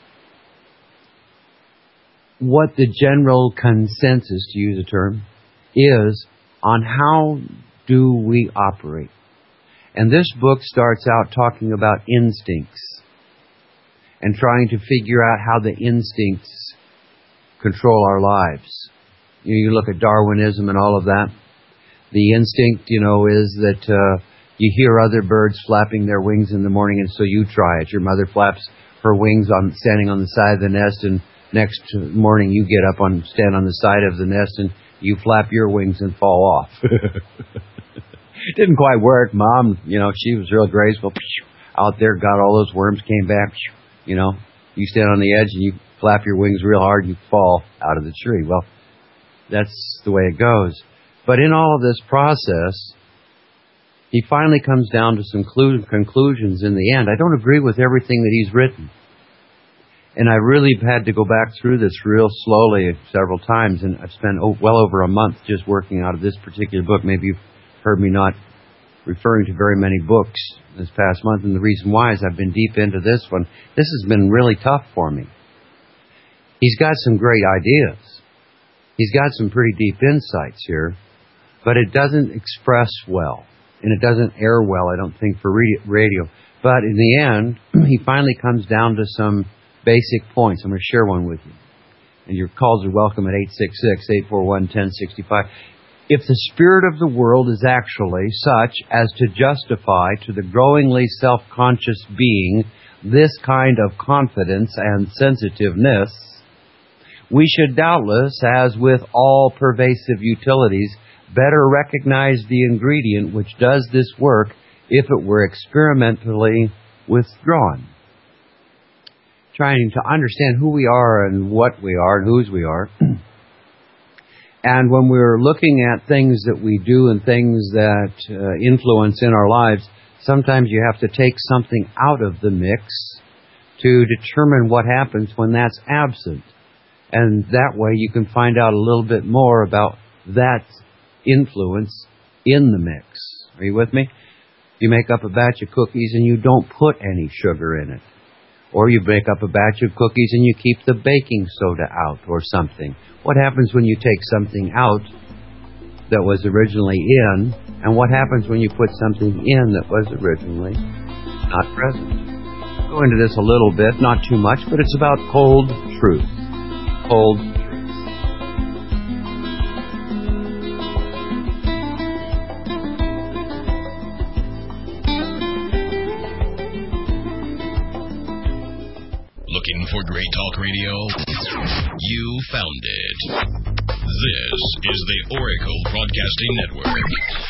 what the general consensus, to use a term, is on how do we operate. And this book starts out talking about instincts and trying to figure out how the instincts control our lives. You know, you look at Darwinism and all of that. The instinct, you know, is that uh, you hear other birds flapping their wings in the morning, and so you try it. Your mother flaps her wings on standing on the side of the nest, and next morning you get up on, stand on the side of the nest and you flap your wings and fall off. Didn't quite work. Mom, you know, she was real graceful. Out there, got all those worms, came back. You know, you stand on the edge and you flap your wings real hard and you fall out of the tree. Well, that's the way it goes. But in all of this process, he finally comes down to some clu- conclusions in the end. I don't agree with everything that he's written. And I really had to go back through this real slowly several times, and I've spent oh, well over a month just working out of this particular book. Maybe you've heard me not referring to very many books this past month, and the reason why is I've been deep into this one. This has been really tough for me. He's got some great ideas. He's got some pretty deep insights here, but it doesn't express well, and it doesn't air well, I don't think, for radio. But in the end, he finally comes down to some basic points. I'm going to share one with you. And your calls are welcome at eight six six, eight four one, one zero six five. If the spirit of the world is actually such as to justify to the growingly self-conscious being this kind of confidence and sensitiveness, We should doubtless, as with all pervasive utilities, better recognize the ingredient which does this work if it were experimentally withdrawn. Trying to understand who we are and what we are and whose we are. And when we're looking at things that we do and things that uh, influence in our lives, sometimes you have to take something out of the mix to determine what happens when that's absent. And that way you can find out a little bit more about that influence in the mix. Are you with me? You make up a batch of cookies and you don't put any sugar in it. Or you make up a batch of cookies and you keep the baking soda out or something. What happens when you take something out that was originally in, and what happens when you put something in that was originally not present? I'll go into this a little bit, not too much, but it's about cold truth. Cold truth. Looking for great talk radio? You found it. This is the Oracle Broadcasting Network.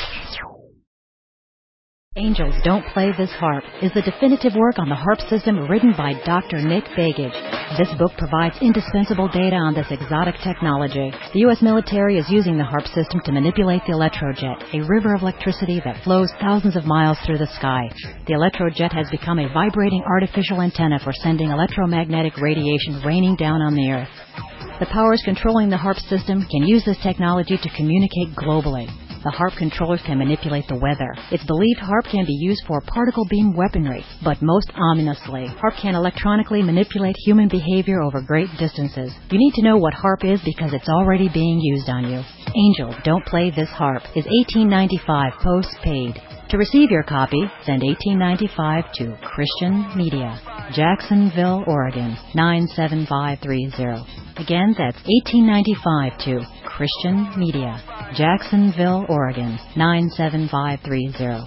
Angels Don't Play This Harp is the definitive work on the harp system written by Doctor Nick Begich. This book provides indispensable data on this exotic technology. The U S military is using the harp system to manipulate the electrojet, a river of electricity that flows thousands of miles through the sky. The electrojet has become a vibrating artificial antenna for sending electromagnetic radiation raining down on the Earth. The powers controlling the harp system can use this technology to communicate globally. The harp controllers can manipulate the weather. It's believed harp can be used for particle beam weaponry, but most ominously, harp can electronically manipulate human behavior over great distances. You need to know what harp is because it's already being used on you. Angel Don't Play This Harp is eighteen ninety-five postpaid. To receive your copy, send eighteen ninety-five to Christian Media, Jacksonville, Oregon, nine seven five three zero. Again, that's eighteen ninety-five to Christian Media, Jacksonville, Oregon, nine seven five three zero.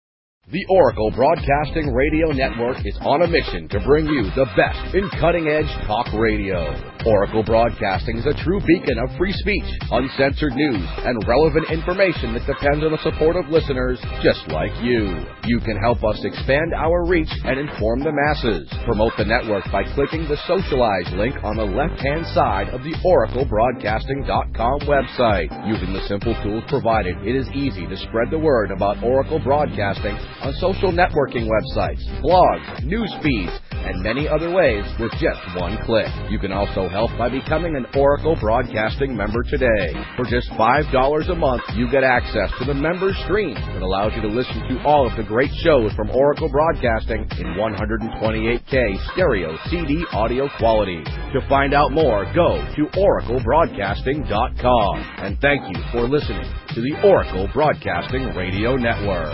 The Oracle Broadcasting Radio Network is on a mission to bring you the best in cutting-edge talk radio. Oracle Broadcasting is a true beacon of free speech, uncensored news, and relevant information that depends on the support of listeners just like you. You can help us expand our reach and inform the masses. Promote the network by clicking the Socialize link on the left-hand side of the oracle broadcasting dot com website. Using the simple tools provided, it is easy to spread the word about Oracle Broadcasting on social networking websites, blogs, news feeds, and many other ways with just one click. You can also help by becoming an Oracle Broadcasting member today. For just five dollars a month, you get access to the member stream that allows you to listen to all of the great shows from Oracle Broadcasting in one twenty-eight K stereo C D audio quality. To find out more, go to oracle broadcasting dot com. And thank you for listening to the Oracle Broadcasting Radio Network.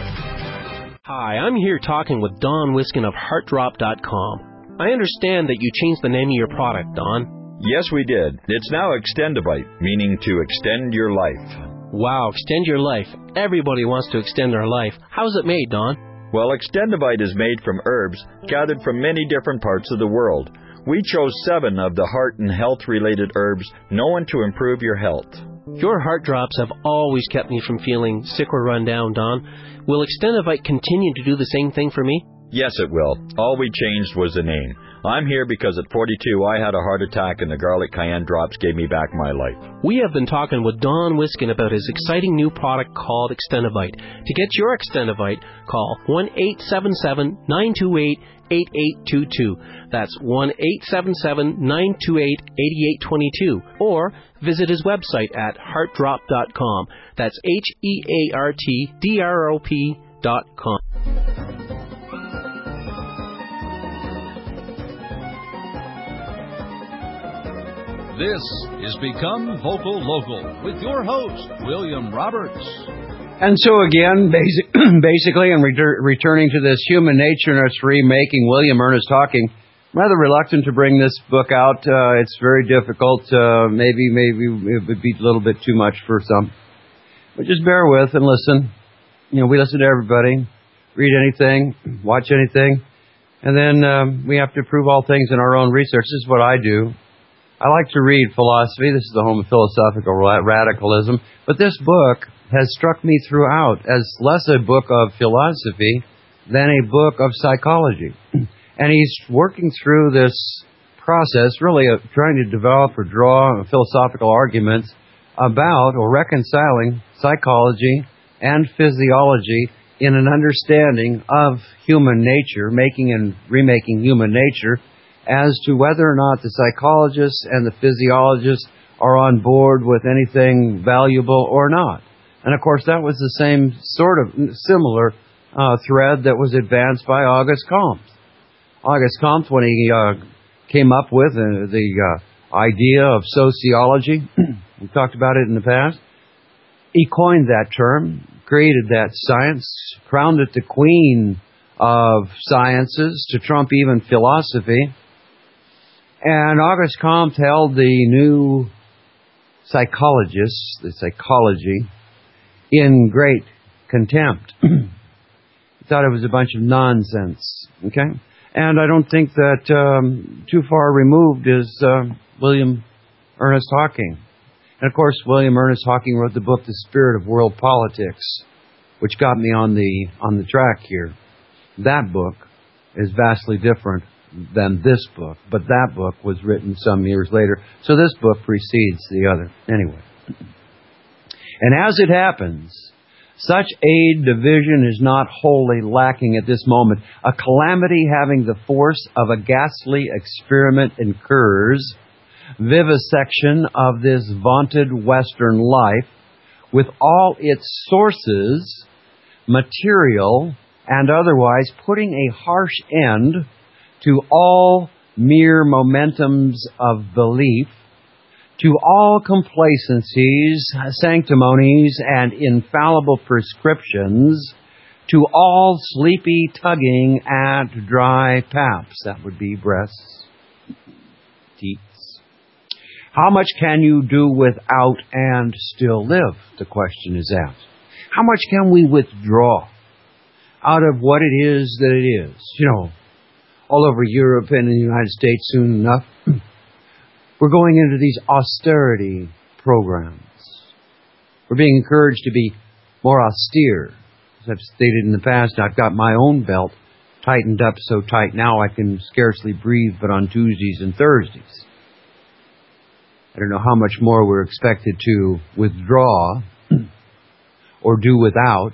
Hi, I'm here talking with Don Wiskin of heart drop dot com. I understand that you changed the name of your product, Don. Yes, we did. It's now Extendivite, meaning to extend your life. Wow, extend your life. Everybody wants to extend their life. How's it made, Don? Well, Extendivite is made from herbs gathered from many different parts of the world. We chose seven of the heart and health-related herbs known to improve your health. Your heart drops have always kept me from feeling sick or run down, Don. Will Extendivite continue to do the same thing for me? Yes, it will. All we changed was the name. I'm here because at forty-two I had a heart attack and the garlic cayenne drops gave me back my life. We have been talking with Don Wiskin about his exciting new product called Extendivite. To get your Extendivite, call one eight seven seven, nine two eight, eight eight two two. That's one eight seven seven, nine two eight, eight eight two two. Or visit his website at heart drop dot com. That's H E A R T D R O P dot com. This is Become Vocal Local with your host, William Roberts. And so again, basic, basically, in retur- returning to this Human Nature Nursery, making William Ernest talking, rather reluctant to bring this book out. Uh, it's very difficult. Uh, maybe, maybe it would be a little bit too much for some. But just bear with and listen. You know, we listen to everybody, read anything, watch anything, and then um, we have to prove all things in our own research. This is what I do. I like to read philosophy. This is the home of philosophical radicalism. But this book has struck me throughout as less a book of philosophy than a book of psychology. And he's working through this process, really of trying to develop or draw philosophical arguments about or reconciling psychology and physiology in an understanding of human nature, making and remaking human nature, as to whether or not the psychologists and the physiologists are on board with anything valuable or not. And of course, that was the same sort of similar uh, thread that was advanced by Auguste Comte. Auguste Comte, when he uh, came up with uh, the uh, idea of sociology, we talked about it in the past, he coined that term, created that science, crowned it the queen of sciences to trump even philosophy. And Auguste Comte held the new psychologists, the psychology, in great contempt. He thought it was a bunch of nonsense. Okay? And I don't think that um, too far removed is uh, William Ernest Hawking. And of course, William Ernest Hawking wrote the book The Spirit of World Politics, which got me on the on the track here. That book is vastly different than this book, but that book was written some years later. So this book precedes the other. Anyway. And as it happens, such aid division is not wholly lacking at this moment. A calamity having the force of a ghastly experiment incurs vivisection of this vaunted Western life with all its sources, material and otherwise, putting a harsh end to all mere momentums of belief, to all complacencies, sanctimonies, and infallible prescriptions, to all sleepy tugging at dry paps. That would be breasts, teats. How much can you do without and still live? The question is asked. How much can we withdraw out of what it is that it is? You know, all over Europe and in the United States soon enough, we're going into these austerity programs. We're being encouraged to be more austere. As I've stated in the past, I've got my own belt tightened up so tight now I can scarcely breathe but on Tuesdays and Thursdays. I don't know how much more we're expected to withdraw or do without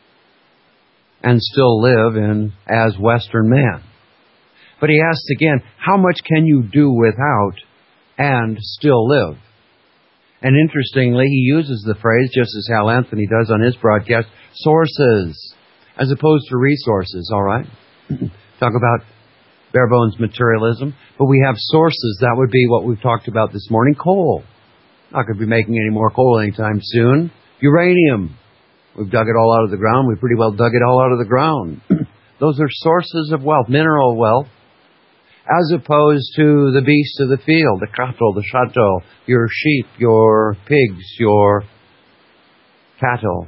and still live in as Western man. But he asks again, how much can you do without and still live? And interestingly, he uses the phrase, just as Hal Anthony does on his broadcast, sources, as opposed to resources, all right? Talk about bare bones materialism. But we have sources. That would be what we've talked about this morning. Coal. Not going to be making any more coal anytime soon. Uranium. We've dug it all out of the ground. We pretty well dug it all out of the ground. Those are sources of wealth, mineral wealth, as opposed to the beasts of the field, the cattle, the chateau, your sheep, your pigs, your cattle,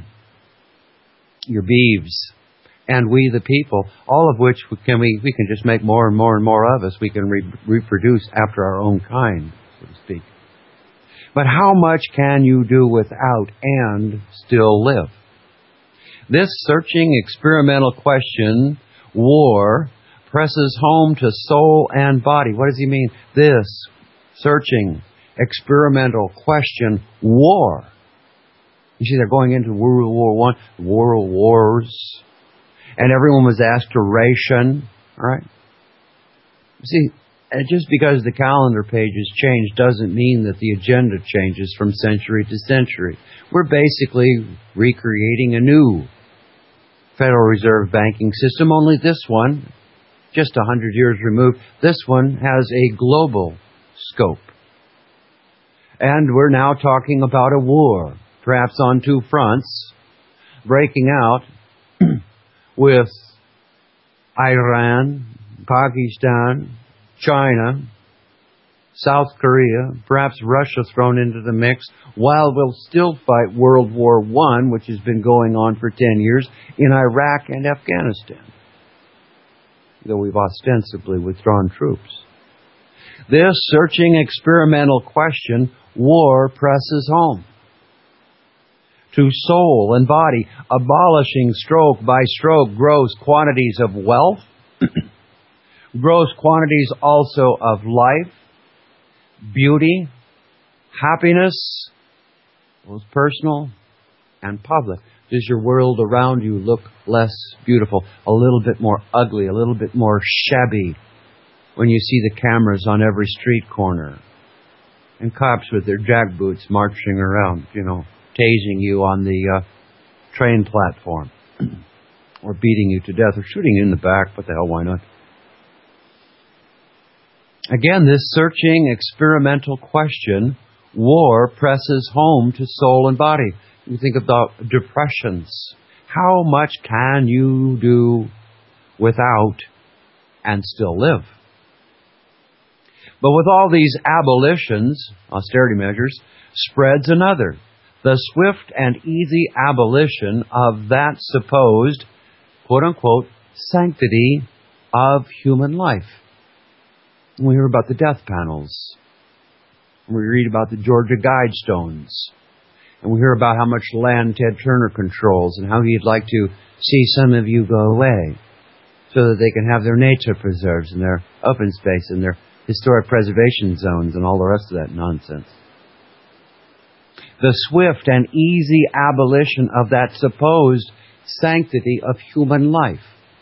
your beeves, and we the people, all of which can we, we can just make more and more and more of us. We can re- reproduce after our own kind, so to speak. But how much can you do without and still live? This searching experimental question, war, presses home to soul and body. What does he mean? This searching experimental question, war. You see, they're going into World War One, world wars, and everyone was asked to ration. All right. See, just because the calendar pages change doesn't mean that the agenda changes from century to century. We're basically recreating a new Federal Reserve banking system, only this one, just a hundred years removed, this one has a global scope. And we're now talking about a war, perhaps on two fronts, breaking out with Iran, Pakistan, China, South Korea, perhaps Russia thrown into the mix, while we'll still fight World War One, which has been going on for ten years, in Iraq and Afghanistan, though we've ostensibly withdrawn troops. This searching experimental question, war presses home. To soul and body, abolishing stroke by stroke gross quantities of wealth, gross quantities also of life, beauty, happiness, both personal and public. Does your world around you look less beautiful, a little bit more ugly, a little bit more shabby when you see the cameras on every street corner and cops with their jackboots marching around, you know, tasing you on the uh, train platform or beating you to death or shooting you in the back? What the hell, why not? Again, this searching experimental question, war presses home to soul and body. You think about depressions. How much can you do without and still live? But with all these abolitions, austerity measures, spreads another. The swift and easy abolition of that supposed, quote-unquote, sanctity of human life. We hear about the death panels. We read about the Georgia Guidestones. And we hear about how much land Ted Turner controls and how he'd like to see some of you go away so that they can have their nature preserves and their open space and their historic preservation zones and all the rest of that nonsense. The swift and easy abolition of that supposed sanctity of human life.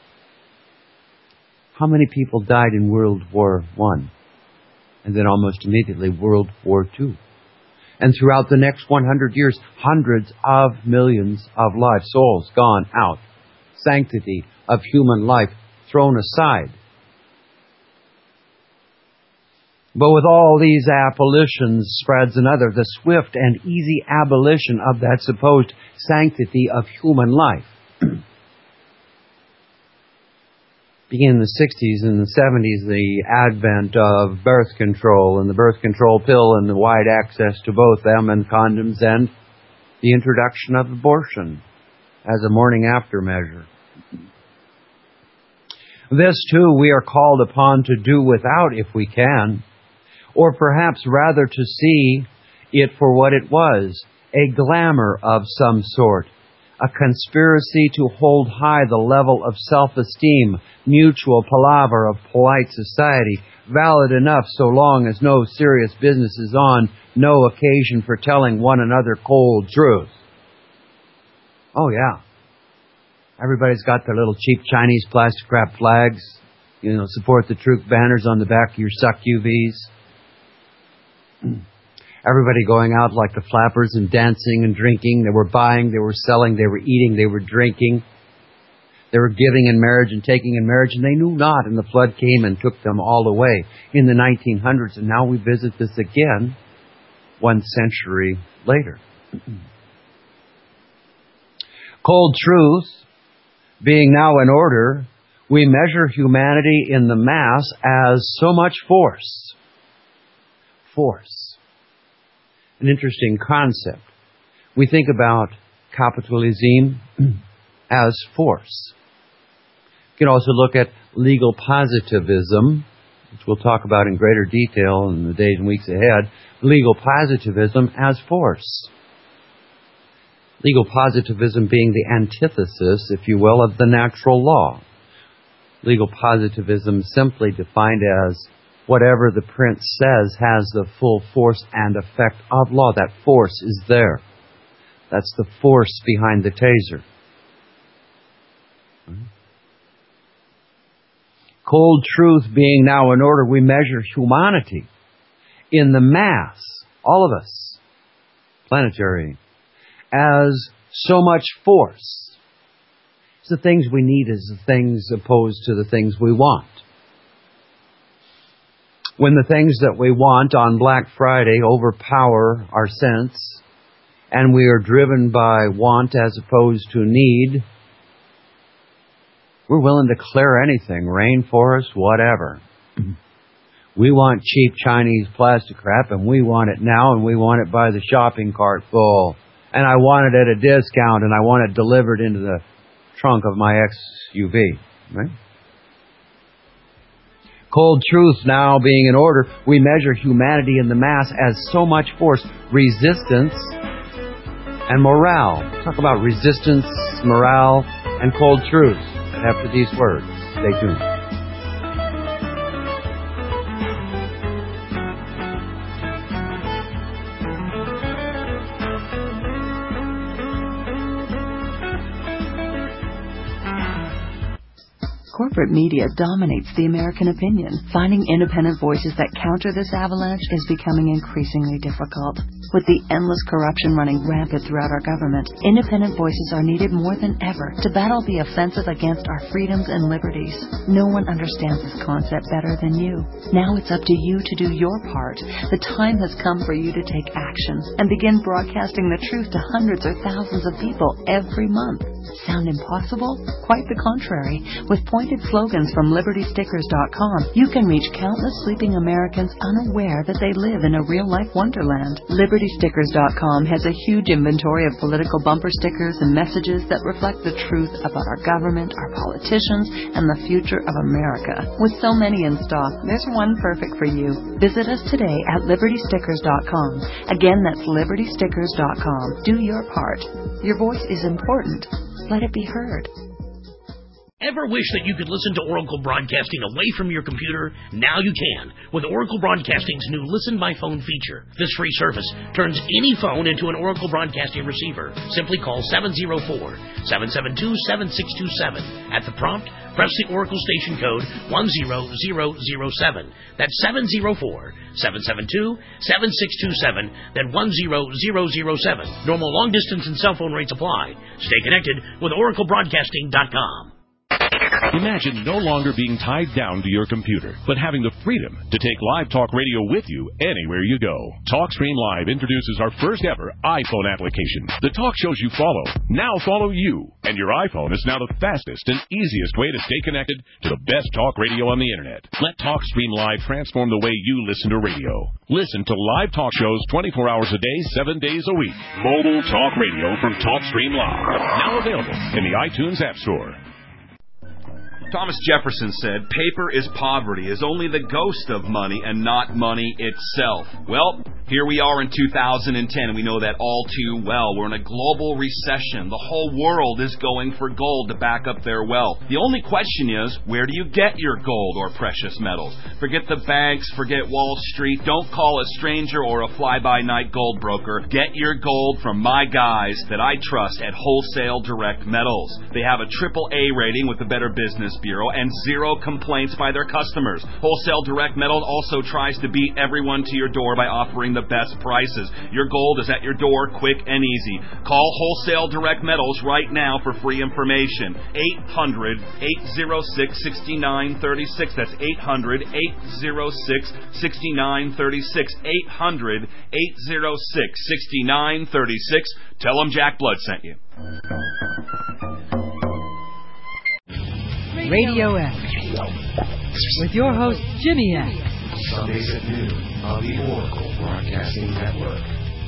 How many people died in World War One? And then almost immediately World War Two. And throughout the next one hundred years, hundreds of millions of lives, souls gone out. Sanctity of human life thrown aside. But with all these abolitions spreads another, the swift and easy abolition of that supposed sanctity of human life. Beginning in the sixties and the seventies, the advent of birth control and the birth control pill and the wide access to both them and condoms and the introduction of abortion as a morning after measure. This too we are called upon to do without if we can, or perhaps rather to see it for what it was, a glamour of some sort. A conspiracy to hold high the level of self-esteem, mutual palaver of polite society, valid enough so long as no serious business is on, no occasion for telling one another cold truth. Oh yeah. Everybody's got their little cheap Chinese plastic wrap flags, you know, support the truth banners on the back of your suck U Vs. Everybody going out like the flappers and dancing and drinking. They were buying, they were selling, they were eating, they were drinking. They were giving in marriage and taking in marriage, and they knew not, and the flood came and took them all away in the nineteen hundreds, and now we visit this again one century later. Cold truth being now in order, we measure humanity in the mass as so much force. Force. An interesting concept. We think about capitalism as force. You can also look at legal positivism, which we'll talk about in greater detail in the days and weeks ahead. Legal positivism as force. Legal positivism being the antithesis, if you will, of the natural law. Legal positivism simply defined as whatever the prince says has the full force and effect of law. That force is there. That's the force behind the taser. Cold truth being now in order, we measure humanity in the mass, all of us, planetary, as so much force. It's the things we need as the things opposed to the things we want. When the things that we want on Black Friday overpower our sense, and we are driven by want as opposed to need, we're willing to clear anything, rainforest, whatever. We want cheap Chinese plastic crap, and we want it now, and we want it by the shopping cart full. And I want it at a discount, and I want it delivered into the trunk of my X U V. Right? Cold truth now being in order, we measure humanity in the mass as so much force, resistance, and morale. Talk about resistance, morale, and cold truth. And after these words, stay tuned. Corporate media dominates the American opinion. Finding independent voices that counter this avalanche is becoming increasingly difficult. With the endless corruption running rampant throughout our government, independent voices are needed more than ever to battle the offensive against our freedoms and liberties. No one understands this concept better than you. Now it's up to you to do your part. The time has come for you to take action and begin broadcasting the truth to hundreds or thousands of people every month. Sound impossible? Quite the contrary. With pointed slogans from Liberty Stickers dot com, you can reach countless sleeping Americans unaware that they live in a real-life wonderland. Liberty Stickers dot com has a huge inventory of political bumper stickers and messages that reflect the truth about our government, our politicians, and the future of America. With so many in stock, there's one perfect for you. Visit us today at Liberty Stickers dot com. Again, that's Liberty Stickers dot com. Do your part. Your voice is important. Let it be heard. Ever wish that you could listen to Oracle Broadcasting away from your computer? Now you can, with Oracle Broadcasting's new Listen by Phone feature. This free service turns any phone into an Oracle Broadcasting receiver. Simply call seven oh four, seven seven two, seven six two seven. At the prompt, press the Oracle station code one zero zero zero seven. That's seven oh four, seven seven two, seven six two seven, then one zero zero zero seven. Normal long distance and cell phone rates apply. Stay connected with Oracle Broadcasting dot com. Imagine no longer being tied down to your computer, but having the freedom to take Live Talk Radio with you anywhere you go. TalkStream Live introduces our first ever iPhone application. The talk shows you follow now follow you, and your iPhone is now the fastest and easiest way to stay connected to the best talk radio on the internet. Let TalkStream Live transform the way you listen to radio. Listen to live talk shows twenty-four hours a day, seven days a week. Mobile talk radio from TalkStream Live. Now available in the iTunes App Store. Thomas Jefferson said, paper is poverty, is only the ghost of money and not money itself. Well, here we are in two thousand ten, and we know that all too well. We're in a global recession. The whole world is going for gold to back up their wealth. The only question is, where do you get your gold or precious metals? Forget the banks, forget Wall Street. Don't call a stranger or a fly-by-night gold broker. Get your gold from my guys that I trust at Wholesale Direct Metals. They have a triple A rating with the Better Business Bureau and zero complaints by their customers. Wholesale Direct Metals also tries to beat everyone to your door by offering the best prices. Your gold is at your door, quick and easy. Call Wholesale Direct Metals right now for free information. eight hundred, eight oh six, six nine three six. That's eight hundred, eight oh six, six nine three six. eight hundred, eight oh six, six nine three six. Tell them Jack Blood sent you. Radio X, with your host, Jimmy X. Sundays at noon on the Oracle Broadcasting Network.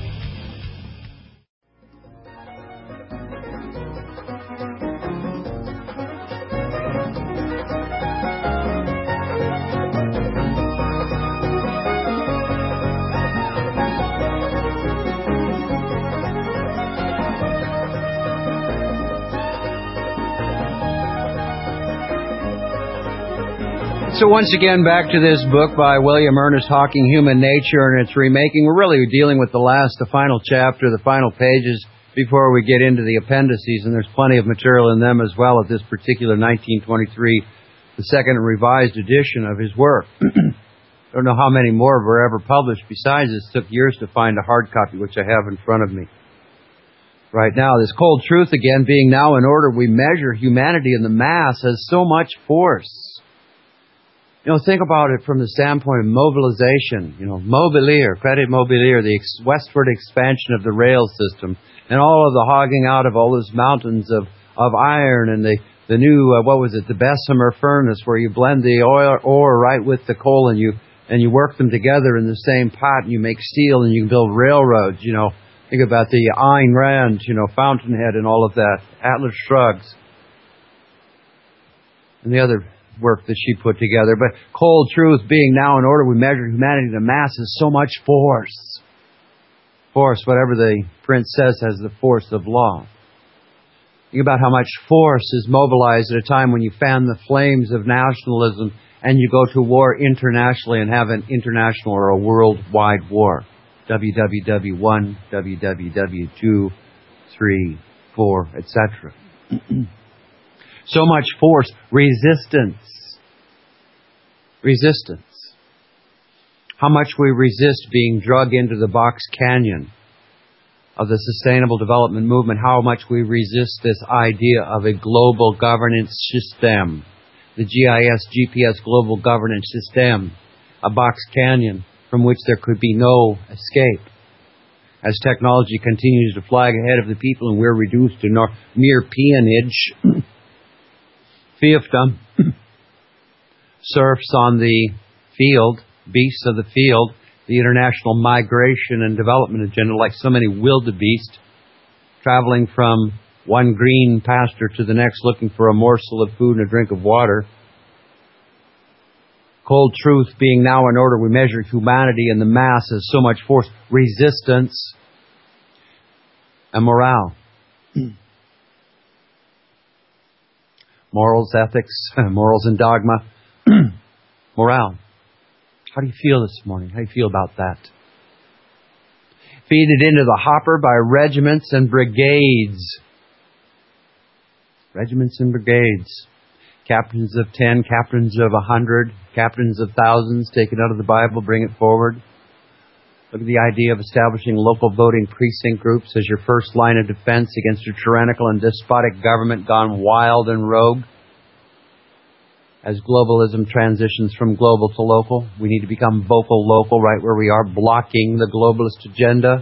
So once again, back to this book by William Ernest Hawking, Human Nature and its Remaking. We're really dealing with the last, the final chapter, the final pages before we get into the appendices, and there's plenty of material in them as well of this particular nineteen twenty-three, the second revised edition of his work. Don't know how many more were ever published. Besides, it took years to find a hard copy, which I have in front of me right now. This cold truth, again, being now in order, we measure humanity in the mass as so much force. You know, think about it from the standpoint of mobilization. You know, Mobilier, Credit Mobilier, the ex- westward expansion of the rail system, and all of the hogging out of all those mountains of, of iron, and the, the new, uh, what was it, the Bessemer furnace, where you blend the oil ore right with the coal, and you and you work them together in the same pot, and you make steel, and you can build railroads. You know, think about the Ayn Rand, you know, Fountainhead, and all of that, Atlas Shrugs, and the other work that she put together. But cold truth being now in order, we measure humanity to masses, so much force. Force, whatever the prince says, has the force of law. Think about how much force is mobilized at a time when you fan the flames of nationalism and you go to war internationally and have an international or a worldwide war. W W W one, W W W two, three, four, et cetera. So much force. Resistance. Resistance. How much we resist being drug into the box canyon of the Sustainable Development Movement. How much we resist this idea of a global governance system. The G I S, G P S Global Governance System. A box canyon from which there could be no escape. As technology continues to flag ahead of the people and we're reduced to nor- mere peonage, fiefdom, serfs on the field, beasts of the field, the international migration and development agenda, like so many wildebeest, traveling from one green pasture to the next looking for a morsel of food and a drink of water. Cold truth being now in order, we measure humanity in the masses, so much force, resistance, and morale. Morals, ethics, morals and dogma, morale. How do you feel this morning? How do you feel about that? Feed it into the hopper by regiments and brigades. Regiments and brigades. Captains of ten, captains of a hundred, captains of thousands, take it out of the Bible, bring it forward. Look at the idea of establishing local voting precinct groups as your first line of defense against a tyrannical and despotic government gone wild and rogue. As globalism transitions from global to local, we need to become vocal local right where we are, blocking the globalist agenda.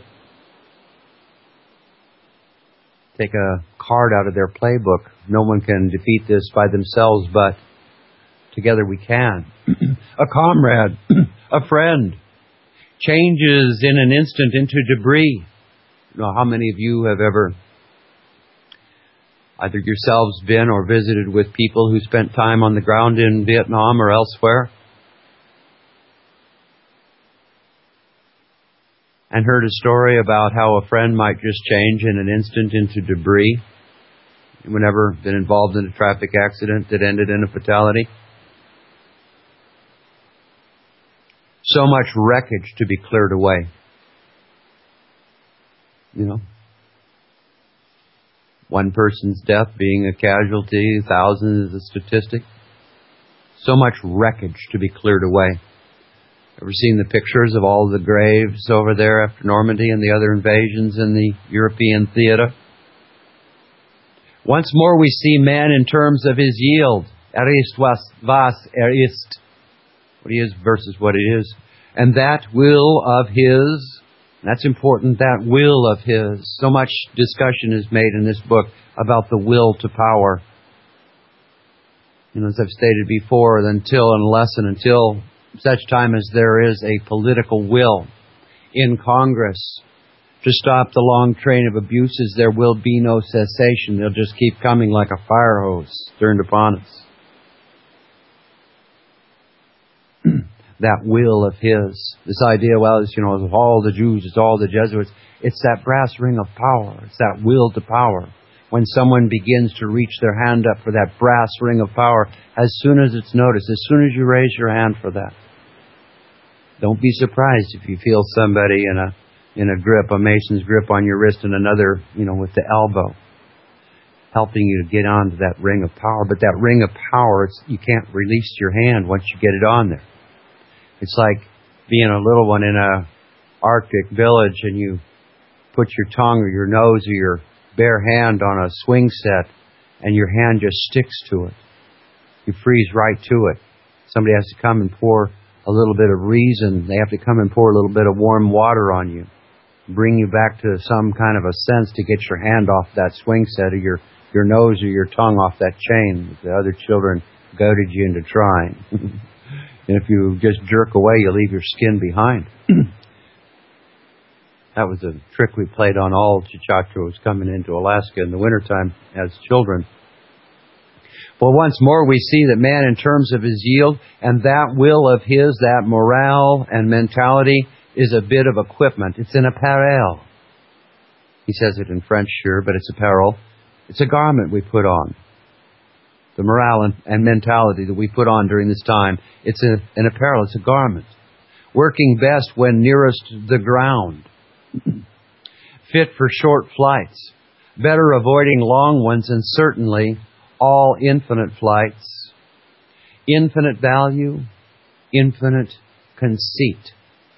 Take a card out of their playbook. No one can defeat this by themselves, but together we can. A comrade, a friend, changes in an instant into debris. You know, how many of you have ever either yourselves been or visited with people who spent time on the ground in Vietnam or elsewhere and heard a story about how a friend might just change in an instant into debris? Anyone ever been involved in a traffic accident that ended in a fatality? So much wreckage to be cleared away. You know? One person's death being a casualty, thousands is a statistic. So much wreckage to be cleared away. Ever seen the pictures of all the graves over there after Normandy and the other invasions in the European theater? Once more we see man in terms of his yield. Er ist was, was er ist. What he is versus what it is. And that will of his, that's important, that will of his. So much discussion is made in this book about the will to power. You know, as I've stated before, until, unless and until such time as there is a political will in Congress to stop the long train of abuses, there will be no cessation. They'll just keep coming like a fire hose turned upon us. That will of his. This idea, well, it's, you know, it's all the Jews, it's all the Jesuits. It's that brass ring of power. It's that will to power. When someone begins to reach their hand up for that brass ring of power, as soon as it's noticed, as soon as you raise your hand for that, don't be surprised if you feel somebody in a in a grip, a Mason's grip on your wrist and another, you know, with the elbow, helping you to get onto that ring of power. But that ring of power, it's, you can't release your hand once you get it on there. It's like being a little one in a Arctic village and you put your tongue or your nose or your bare hand on a swing set and your hand just sticks to it. You freeze right to it. Somebody has to come and pour a little bit of reason. They have to come and pour a little bit of warm water on you. Bring you back to some kind of a sense to get your hand off that swing set or your, your nose or your tongue off that chain that the other children goaded you into trying. And if you just jerk away, you leave your skin behind. That was a trick we played on all Chechachos coming into Alaska in the wintertime as children. Well, once more we see that man, in terms of his yield and that will of his, that morale and mentality, is a bit of equipment. It's an apparel. He says it in French, sure, but it's apparel. It's a garment we put on. The morale and, and mentality that we put on during this time, it's a, an apparel, it's a garment. Working best when nearest the ground. Fit for short flights. Better avoiding long ones, and certainly all infinite flights. Infinite value, infinite conceit.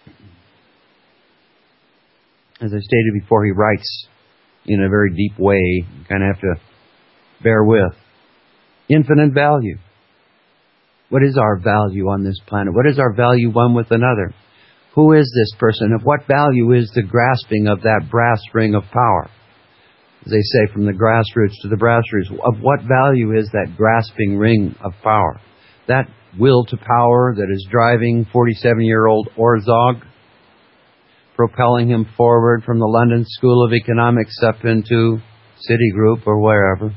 As I stated before, he writes in a very deep way. You kind of have to bear with. Infinite value. What is our value on this planet? What is our value one with another? Who is this person? Of what value is the grasping of that brass ring of power? As they say, from the grassroots to the brass roots. Of what value is that grasping ring of power? That will to power that is driving forty-seven-year-old Orzog, propelling him forward from the London School of Economics up into Citigroup or wherever.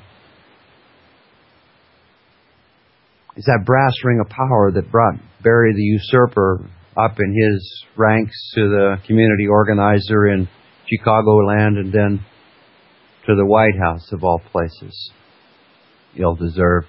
It's that brass ring of power that brought Barry the usurper up in his ranks to the community organizer in Chicagoland and then to the White House of all places. Ill-deserved.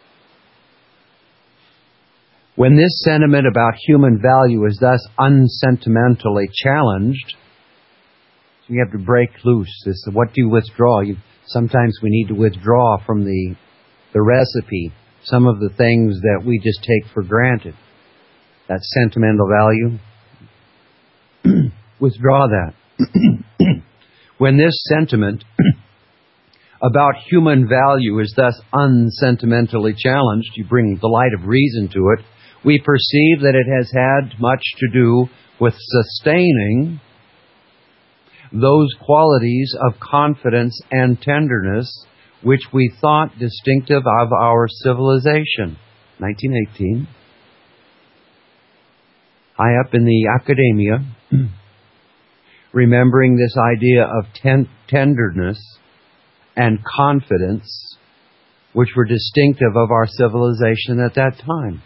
When this sentiment about human value is thus unsentimentally challenged, you have to break loose. This, what do you withdraw? You, sometimes we need to withdraw from the, the recipe some of the things that we just take for granted. That sentimental value. Withdraw that. When this sentiment about human value is thus unsentimentally challenged, you bring the light of reason to it, we perceive that it has had much to do with sustaining those qualities of confidence and tenderness which we thought distinctive of our civilization. nineteen eighteen. High up in the academia, remembering this idea of ten- tenderness and confidence, which were distinctive of our civilization at that time.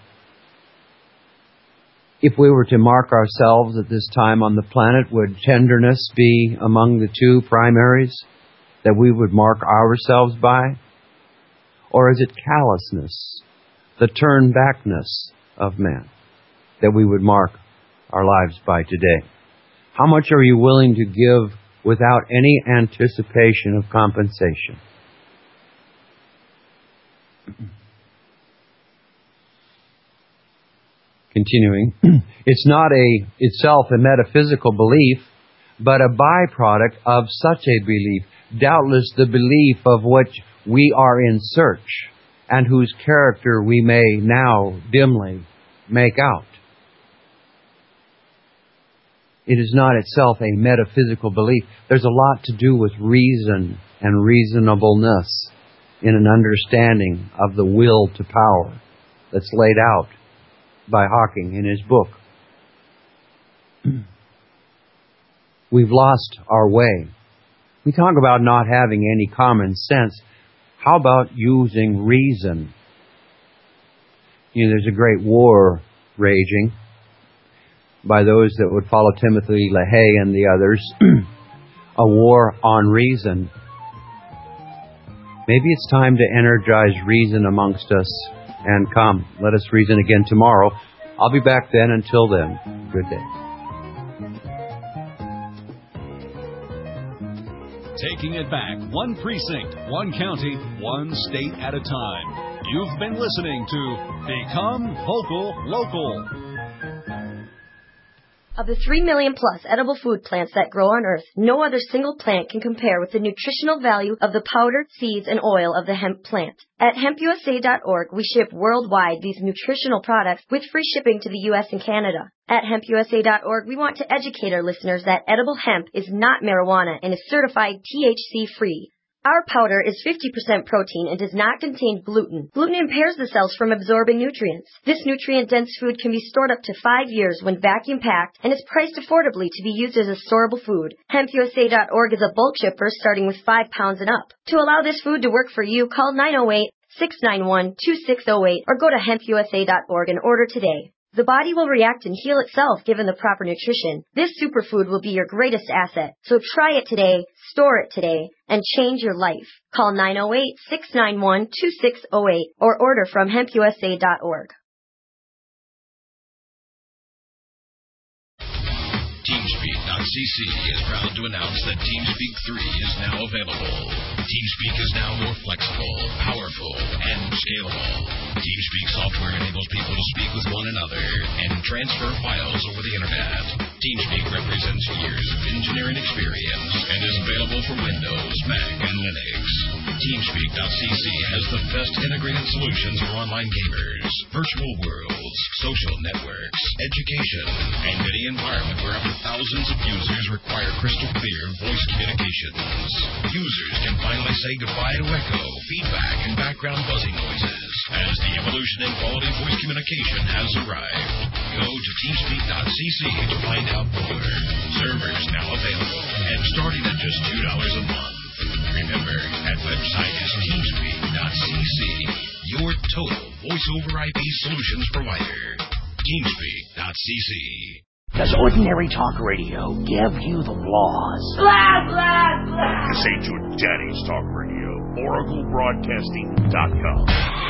If we were to mark ourselves at this time on the planet, would tenderness be among the two primaries that we would mark ourselves by? Or is it callousness, the turn-backness of man, that we would mark our lives by today? How much are you willing to give without any anticipation of compensation? Continuing, it's not a itself a metaphysical belief, but a byproduct of such a belief. Doubtless the belief of which we are in search, and whose character we may now dimly make out. It is not itself a metaphysical belief. There's a lot to do with reason and reasonableness in an understanding of the will to power that's laid out by Hawking in his book. We've lost our way. We talk about not having any common sense. How about using reason? You know, there's a great war raging by those that would follow Timothy LaHaye and the others. A war on reason. Maybe it's time to energize reason amongst us and come. Let us reason again tomorrow. I'll be back then. Until then, good day. Taking it back, one precinct, one county, one state at a time. You've been listening to Become Vocal Local. Of the three million plus edible food plants that grow on Earth, no other single plant can compare with the nutritional value of the powder, seeds, and oil of the hemp plant. At hemp U S A dot org, we ship worldwide these nutritional products with free shipping to the U S and Canada. At hemp U S A dot org, we want to educate our listeners that edible hemp is not marijuana and is certified T H C-free. Our powder is fifty percent protein and does not contain gluten. Gluten impairs the cells from absorbing nutrients. This nutrient-dense food can be stored up to five years when vacuum-packed and is priced affordably to be used as a storable food. hemp U S A dot org is a bulk shipper starting with five pounds and up. To allow this food to work for you, call nine oh eight, six nine one, two six zero eight or go to hemp u s a dot org and order today. The body will react and heal itself given the proper nutrition. This superfood will be your greatest asset. So try it today, store it today, and change your life. Call nine oh eight, six nine one, two six zero eight or order from hemp u s a dot org. TeamSpeak dot c c is proud to announce that TeamSpeak three is now available. TeamSpeak is now more flexible, powerful, and scalable. TeamSpeak software enables people to speak with one another and transfer files over the internet. TeamSpeak represents years of engineering experience and is available for Windows, Mac, and Linux. TeamSpeak dot c c has the best integrated solutions for online gamers, virtual worlds, social networks, education, and any environment where up to thousands of users require crystal clear voice communications. Users can finally say goodbye to echo, feedback, and background buzzing noises as the evolution in quality voice communication has arrived. Go to TeamSpeak dot c c to find out more. Servers now available and starting at just two dollars a month. Remember, that website is TeamSpeak dot c c, your total voice-over I P solutions provider. TeamSpeak dot c c. Does ordinary talk radio give you the laws? Blah, blah, blah. This ain't your daddy's talk radio. Oracle Broadcasting dot com.